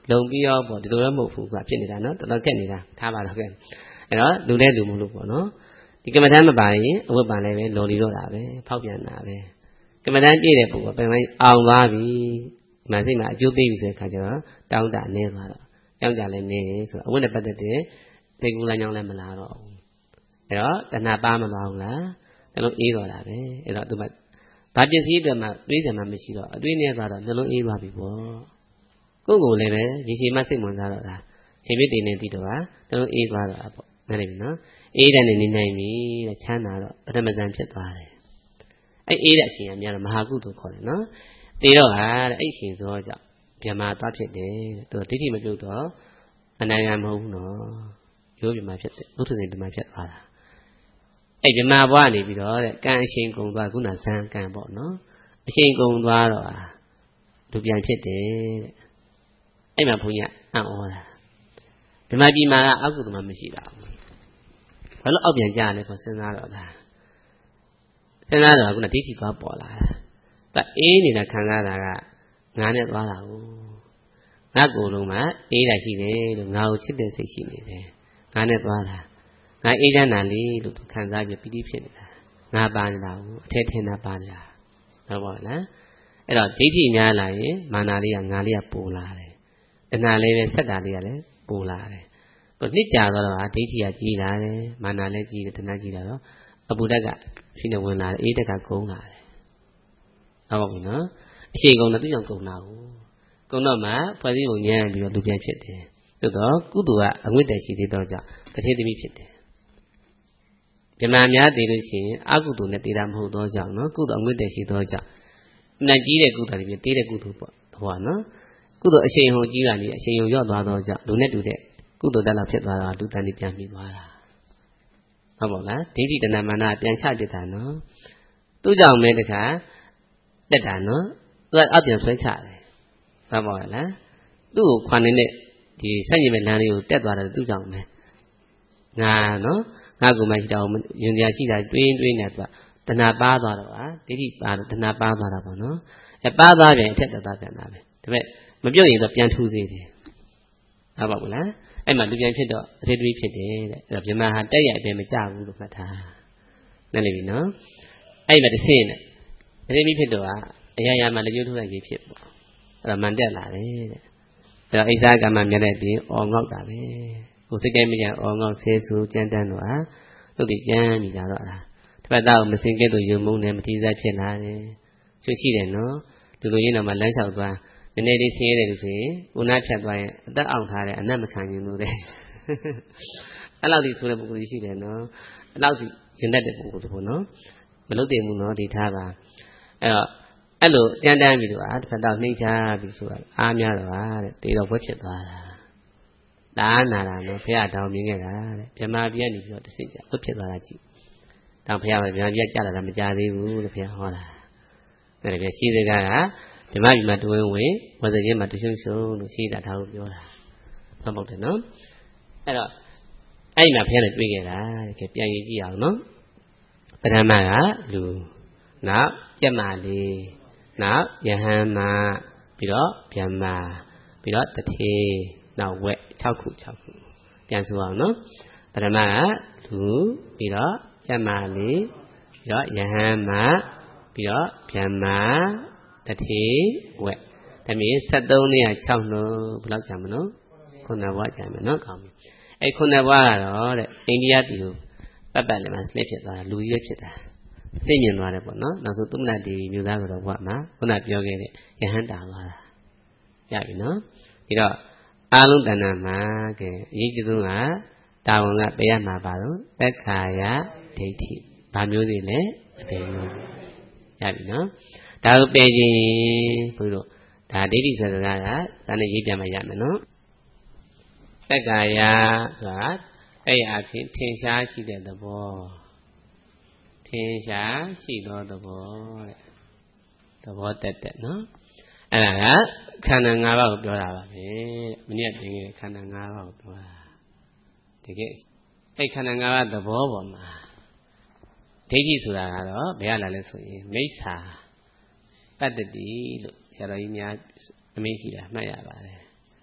လုံပြီးတော့ပေါ့ဒီလိုလည်းမဟုတ်ဘူးကဖြစ်နေတာနော်တော်တော်ခက်နေတာထားပါတော့ကဲအဲ့တော့လူတဲ့လူမလို့ပေါ့နော်ဒီကမ္မဋ္ဌာန်းမပါရင်အဝတ်ပန်လည်းပဲလော်လီတော့တာပဲဖောက်ပြန်တာပဲကမ္မဋ္ဌာန်းပြည့်တဲ့ပုဂ္ဂိုလ်ပြန်အောင်သွားပြီမစိတ်မှာအကျိုးပေးပြီဆိုတဲ့အခါကျတော့တောင်းတနေသွားတော့ကြောက်ကြလည်းနေဆိုတော့အဝတ်နဲ့ပတ်သက်တဲ့သိကူလမ်းကြောင်းလည်းမလာတော့ဘူးအဲ့တော့တဏှာပါမပါဘူးလားနှလုံးအေးတော့တာပဲအဲ့တော့သူကဘာပစ္စည်းတွေမှတွေးစရာမှမရှိတော့အတွေးနဲ့သွားတော့နှလုံးအေးသွားပြီပေါ့ကိုယ့်ကိုယ်လည်းပဲရေရှည်မှစိတ်ဝင်စားတော့တာချိန်ပြည့်တင်နေတိတော့ပါနှလုံးအေးသွားတော့ပေါ့နားလည်ပြီနော်အေးတဲ့နေနေနိုင်ပြီတဲ့ချမ်းသာတော့ပထမဇန်ဖြစ်သွားတယ်အဲ့အေးတဲ့အချိန်ကများတော့မဟာကုသိုလ်ခေါ်တယ်နော်တေတော့ဟာတဲ့အဲ့ရှင်သောကြောင့်ဗြဟ္မာသွားဖြစ်တယ်သူဒိဋ္ဌိမပြုတ်တော့အနာဂတ်မဟုတ်ဘူးနော်ရိုးဗြဟ္မာဖြစ်တယ်ဘုထုဇဉ်ဗြဟ္မာဖြစ်သွားတာအဲ့ဗြဟ္မာဘွားနေပြီးတော့တဲ့ကံအရှင်ကုံသွားခုနဇန်ကံပေါ့နော်အရှင်ကုံသွားတော့လူပြန်ဖြစ်တယ်တဲ့အဲ့မှာဘုန်းကြီးအံ့ဩတာဗြဟ္မာပြည်မှာကအကုသိုလ်မှမရှိတာဘာလို့အောက်ပြန်ကြရလဲဆိုစဉ်းစားတော့တာစဉ်းစားတော့ခုနဒိဋ္ဌိသွားပေါ်လာတာအေးနေတာခံစားတာကငါနဲ့သွားတာကိုငါကိုယ်လုံးမှာအေးတာရှိတယ်လို့ငါကိုချစ်တဲ့စိတ်ရှိနေတယ်ငါနဲ့သွားတာငါအေးချမ်းတာလေလို့ခံစားပြီးပီတိဖြစ်နေတာငါပါနေတာကိုအထက်ထင်တာပါနေတာဟုတ်ပါလားအဲ့တော့ဒိဋ္ဌိများလာရင်မာနလေးကငါလေးကပိုလာတယ်တဏှာလေးပဲဆက်တာလေးကလည်းပိုလာတယ်နှစ်ကြာတော့ဒိဋ္ဌိကကြီးလာတယ်မာနလည်းကြီးတယ်တဏှာကြီးလာတော့အပူဓာတ်ကဖြစ်နေဝင်လာတယ်အေးဓာတ်ကကုန်းလာတယ်ဟုတ်ပါဘူးနော်အရှိန်ကုန်တော့သူ့ကြောင့်ကုန်းလာဘူးကုန်းတော့မှဖွဲ့စည်းပုံညံ့ပြီးတော့လူပြန်ဖြစ်တယ်သို့တော့ကုသိုလ်ကအငွေ့တည်ရှိသေးတော့ကြောင့်တထေသမီးဖြစ်တယ်ဗြဟ္မာများတည်လို့ရှိရင်အကုသိုလ်နဲ့တည်တာမဟုတ်တော့ကြောင့်နော်ကုသိုလ်အငွေ့တည်ရှိတော့ကြောင့်နတ်ကြီးတဲ့ကုသိုလ်တွေတည်တဲ့ကုသိုလ်ပေါ့ဟောနော်ကုသိုလ်အရှိန်ဟုန်ကြီးကနေအရှိန်ဟုန်ရော့သွားတော့ကြောင့်လူနဲ့တူတဲ့ကုသိုလ်တက်လာဖြစ်သွားတာလူတန်တွေပြန်ပြီးသွားတာဟုတ်ပါလားဒိဋ္ဌိတဏမာနပြန်ချပြစ်တာနော်သူ့ကြောင့်မဲတခါတက်တာနော်သူကအောက်ပြန်ဆွဲချတယ်ဟုတ်ပါလားသူ့ကိုခွန်နေတဲ့ဒီဆန့်ကျင်မဲ့လမ်းလေးကိုတက်သွားတယ်သူ့ကြောင့်မဲငါနော်ငါကိုမရှိတော့ယွန်စရာရှိတာတွေးနေသူကတဏပါသွားတော့ဟာဒိဋ္ဌိပါတဏပါသွားတာပေါ့နော်အဲပါသွားပြန်အထက်တက်သွားပြန်တာပဲဒါပေမဲ့မပြုတ်ရင်တော့ပြန်ထူးစေတယ်ဟုတ်ပါဘူးလားအဲ့မှာလူပြန်ဖြစ်တော့အထေတွေးဖြစ်တယ်တဲ့အဲ့တော့ဗြဟ္မာဟာတက်ရအပြင်မကြဘူးလို့မှတ်ထားနားလည်ပြီနော်အဲ့မှာတစ်ဆင့်နဲ့အထေတွေးဖြစ်တော့အရာရာမှာလက်ကျိုးထိုးလိုက်ရေးဖြစ်ပေါ့အဲ့တော့မန်တက်လာတယ်တဲ့အဲ့တော့အိဇာကမ္မမြတ်တဲ့ပြင်အော်ငေါက်တာပဲကိုစိတ်ကဲမကြအော်ငေါက်ဆဲဆူကြမ်းတန်းတော့သူ့ဒီကြမ်းပြီးကြတော့တစ်ဖက်သားကိုမစင်ကဲ့သို့ယုံမုန်းတယ်မတိစားဖြစ်လာတယ်ချွတ်ရှိတယ်နော်လူလိုရင်းတော့မှလမ်းလျှောက်သွားနည်းနည်းလေးဆင်းရဲတယ်လို့ဆိုရင်ဦးနာဖြတ်သွားရင်အသက်အောင်ထားတယ်အနတ်မခံရင်လို့တဲ့အဲ့လောက်ဒီဆိုတဲ့ပုဂ္ဂိုလ်ရှိတယ်နော်အဲ့လောက်ဒီရင်တတ်တဲ့ပုဂ္ဂိုလ်တို့နော်မလုပ်တယ်ဘူးနော်ဒီထားပါအဲ့တော့အဲ့လိုတန်းတန်းပြီးတော့တစ်ဖက်တော့နှိမ့်ချပြီးဆိုတာအားများတော့တဲ့တေတော့ဘွဲဖြစ်သွားတာဒါနာတာနော်ဘုရားတောင်းမြင်ခဲ့တာတဲ့ဗြဟ္မာပြည့်နေပြီးတော့တစ်စိတ်ကျဘွဲဖြစ်သွားတာကြည့်တောင်းဘုရားကဗြဟ္မာပြည့်ကြလာတာမကြသေးဘူးတဲ့ဘုရားဟောတာအဲ့ဒါပြရှိစကားကဓမ္မကြီးမှာတွင်းဝင်ဝဇ္ဇချင်းမှာတရှုံရှုံလို့ရှိတာဒါကိုပြောတာဟုတ်တယ်နော်အဲ့တော့အဲ့မှာဖះနဲ့တွေ့ခဲ့တာတကယ်ပြန်ကြည့်အောင်နော်ပထမကလူနောက်ကျက်မာလေးနောက်ယဟန်မပြီးတော့ဗြဟ္မာပြီးတော့တထေနောက်ဝက်6ခုပြန်ဆိုအောင်နော်ပထမကလူပြီးတော့ကျက်မာလေးပြီးတော့ယဟန်မပြီးတော့ဗြဟ္မာတထေဝက်ဒါမင်း73နဲ့6နှုတ်ဘယ်လောက်ကြာမလို့9ဘွားကြာမယ်နော်ကောင်းပြီအဲ့9ဘွားကတော့တဲ့အိန္ဒိယပြည်ကိုပတ်လည်းမှာလှည့်ဖြစ်သွားတာလူကြီးဖြစ်တာစိတ်မြင်သွားတယ်ပေါ့နော်နောက်ဆုံးသုမနတိမျိုးသားကတော့ဘွားမှာခုနပြောခဲ့တဲ့ယဟန်တာသွားတာရပြီနော်ဒီတော့အာလုံးတဏ္ဍာမှာကဲအရေးကြီးဆုံးကတာဝန်ကပေးရမှာပါတော့သက်ခါယဒိဋ္ဌိဘာမျိုးတွေလဲအပေမျိုးရပြီနော်ဒါကိုပယ်ခြင်းဘုရားဒါဒိဋ္ဌိဆိုတာကဒါနဲ့ရေးပြမှရမယ်နော်သက္ကာယဆိုတာအဲ့အဖြစ်ထင်ရှားရှိတဲ့သဘောထင်ရှားရှိသောသဘောတဲ့သဘောတက်နော်အဲ့ဒါကခန္ဓာ၅ပါးကိုပြောတာပါပဲမနေ့ကတင်ခဲ့ခန္ဓာ၅ပါးကိုပြောတာတကယ်အဲ့ခန္ဓာ၅ပါးသဘောပေါ်မှာဒိဋ္ဌိဆိုတာကတော့ဘယ်ရလာလဲဆိုရင်မိစ္ဆာပတ္တိလို့ဆရာတော်ကြီးများအမေးရှိတာမှတ်ရပါတယ်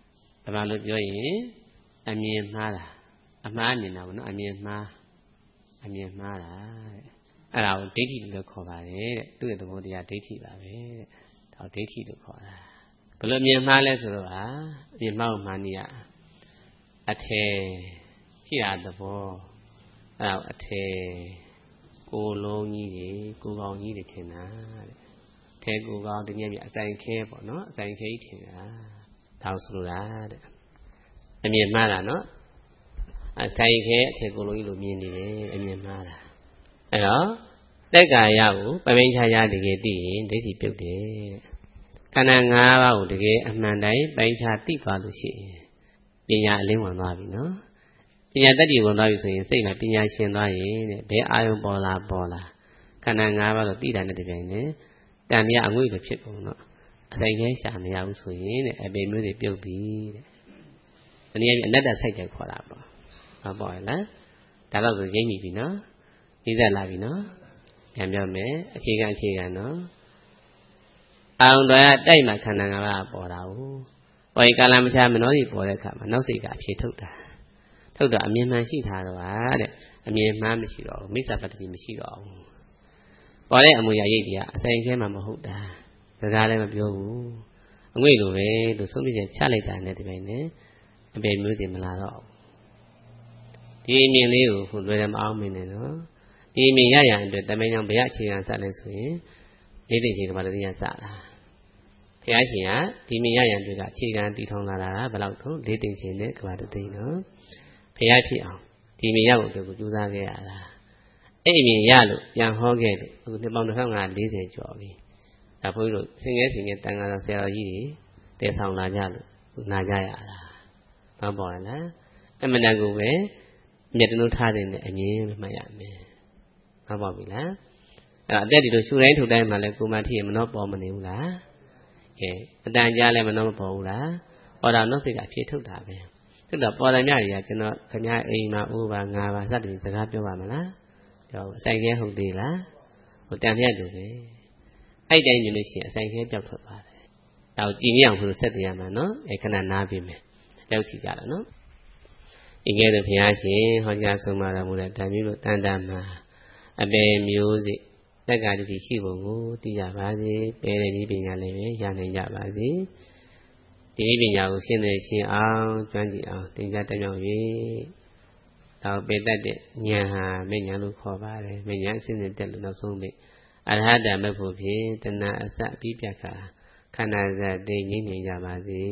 ဘာလို့ပြောရင်အမြင်မှားတာအမှားမြင်တာပေါ့နော်အမြင်မှားတာတဲ့အဲ့ဒါကိုဒိဋ္ဌိလို့ခေါ်ပါတယ်တဲ့သူ့ရဲ့သဘောတရားဒိဋ္ဌိပါပဲတဲ့ဒါဒိဋ္ဌိလို့ခေါ်တာဘယ်လိုအမြင်မှားလဲဆိုတော့အမြင်မှားကိုမှန်းနေရအထေရှိတာသဘောအဲ့ဒါအထေကိုလုံးကြီးတွေကိုကောင်းကြီးတွေထင်တာတဲ့ထဲကိုကောင်းတကယ်မြအဆိုင်ခဲပေါ့နော်အဆိုင်ခဲကြီးထင်တာဒါဆိုလိုတာတဲ့အမြင်မှားတာနော်အဆိုင်ခဲအထေကိုလုံးကြီးလိုမြင်နေတယ်အမြင်မှားတာအဲ့တော့တက်ကာယကိုပပိန်ချာရတကယ်သိရင်ဒိဋ္ဌိပြုတ်တယ်တဲ့ခန္ဓာ၅ပါးကိုတကယ်အမှန်တိုင်းပိုင်ချာသိသွားလို့ရှိရင်ပညာအလင်းဝင်သွားပြီနော်ပညာတတ္တိဝင်သွားပြီဆိုရင်စိတ်မှာပညာရှင်သွားရင်တဲ့ဘယ်အာယုံပေါ်လာခန္ဓာ၅ပါးကိုသိတာနဲ့တပြိုင်နက်တန်မြအငွေ့လိုဖြစ်ကုန်တော့အဆိုင်ခဲရှာမရဘူးဆိုရင်တဲ့အပေမျိုးတွေပြုတ်ပြီတဲ့။ဒီနေ့အနတ္တစိုက်ကြခေါ်တာပေါ့။ဟုတ်ပါရဲ့လား။ဒါတော့ဆိုရိပ်မိပြီနော်။သိသက်လာပြီနော်။ပြန်ပြောမယ်အခြေခံနော်။အာရုံတော်တိုက်မှာခန္ဓာ၅ပါးပေါ်တာကိုပေါ်ရင်ကာလမချမနောစီပေါ်တဲ့အခါမှာနောက်စိတ်ကအဖြေထုတ်တာ။ထုတ်တော့အမြင်မှန်ရှိထားတော့တဲ့အမြင်မှန်မရှိတော့ဘူးမိစ္ဆာပတ္တိမရှိတော့ဘူး။ပေါ်တဲ့အမူအရာရိပ်တွေကအဆိုင်ခဲမှမဟုတ်တာ။စကားလည်းမပြောဘူး။အငွေ့လိုပဲလို့ဆုံးဖြတ်ချက်ချလိုက်တာနဲ့ဒီပိုင်းနဲ့အပေမျိုးတွေမလာတော့ဘူးဒီအမြင်လေးကိုခုလွယ်တယ်မအောင်မင်းနဲ့နော်ဒီအမြင်ရရအတွက်တမန်ကြောင့်ဘယ်အခြေခံစလဲဆိုရင်ဒိဋ္ဌိကြီးကဘာလို့တရားစတာဘုရားရှင်ကဒီမြင်ရရအတွက်ကအခြေခံတည်ထောင်လာတာဘယ်လောက်တော့လေးသိခြင်းနဲ့ကဘာတသိနော်ဘုရားဖြစ်အောင်ဒီမြင်ရဖို့အတွက်ကိုကြိုးစားခဲ့ရတာအဲ့အမြင်ရလို့ပြန်ဟောခဲ့လို့အခုနှစ်ပေါင်း2540ကျော်ပြီဒါဘုန်းကြီးတို့စင်ငယ်တန်ခါတော်ဆရာတော်ကြီးတွေတည်ဆောင်လာကြလို့နာကြရတာဟုတ်ပါလားအမှန်တန်ကိုပဲမျက်တလုံးထားတဲ့အမြင်မှတ်ရမယ်ဟုတ်ပါပြီလားအဲ့အတက်ဒီလိုရှူတိုင်းထုတ်တိုင်းမှာလဲကိုမထီမနှောပေါ်မနေဘူးလားကဲအတန်ကြားလဲမနှောမပေါ်ဘူးလားဟောတာနှုတ်စိတ်ကဖြည့်ထုတ်တာပဲထုတ်တော့ပေါ်တယ်မြတွေကကျွန်တော်ခင်ဗျားအိမ်မှာဥပါငါပါစသည်စကားပြောပါမလားပြောအဆိုင်ခဲဟုတ်သေးလားဟိုတန်မြတ်တူပဲအဲ့တိုင်းယူလို့ရှိရင်အဆိုင်ခဲပြောက်ထွက်ပါတယ်ဒါကိုကြည်မြအောင်လို့ဆက်တရားမှာနော်အဲ့ခဏနားပြီးမယ်ရောက်ကြည့်ကြတော့နော်ဤကဲ့သို့ဘုရားရှင်ဟောကြားဆုံးမတော်မူတဲ့ဓမ္မမျိုးတန်တမှာအပေမျိုးစိတက္ကတိရှိပုံကိုသိကြပါစေပယ်တဲ့ဒီပညာလည်းရနိုင်ကြပါစေဒီပညာကိုရှင်းနေရှင်းအောင်ကျွမ်းကျင်အောင်သင်ကြားတတ်မြောက်၍တော့ပေတတ်တဲ့ဉာဏ်ဟာမဉဏ်လို့ခေါ်ပါတယ်မဉဏ်အစဉ်စဉ်တက်လို့နောက်ဆုံးပြီအရဟတမေဖို့ဖြင့်တဏှာအစအပြီးပြခါခန္ဓာဇတ်တိငြိမ့်နေကြပါစေ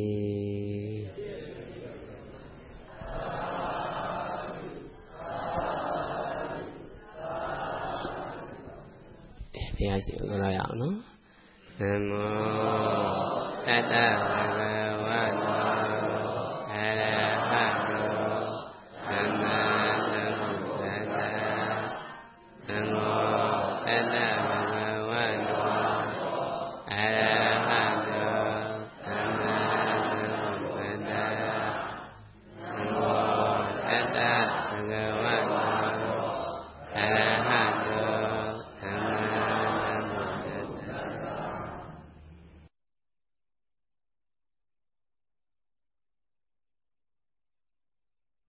ဘုရားရှိခိုးရအောင်နော်နမောတတ္တဗဂဝတောအရဟတောသမ္မာသမ္ဗုဒ္ဓနမောတတ္တ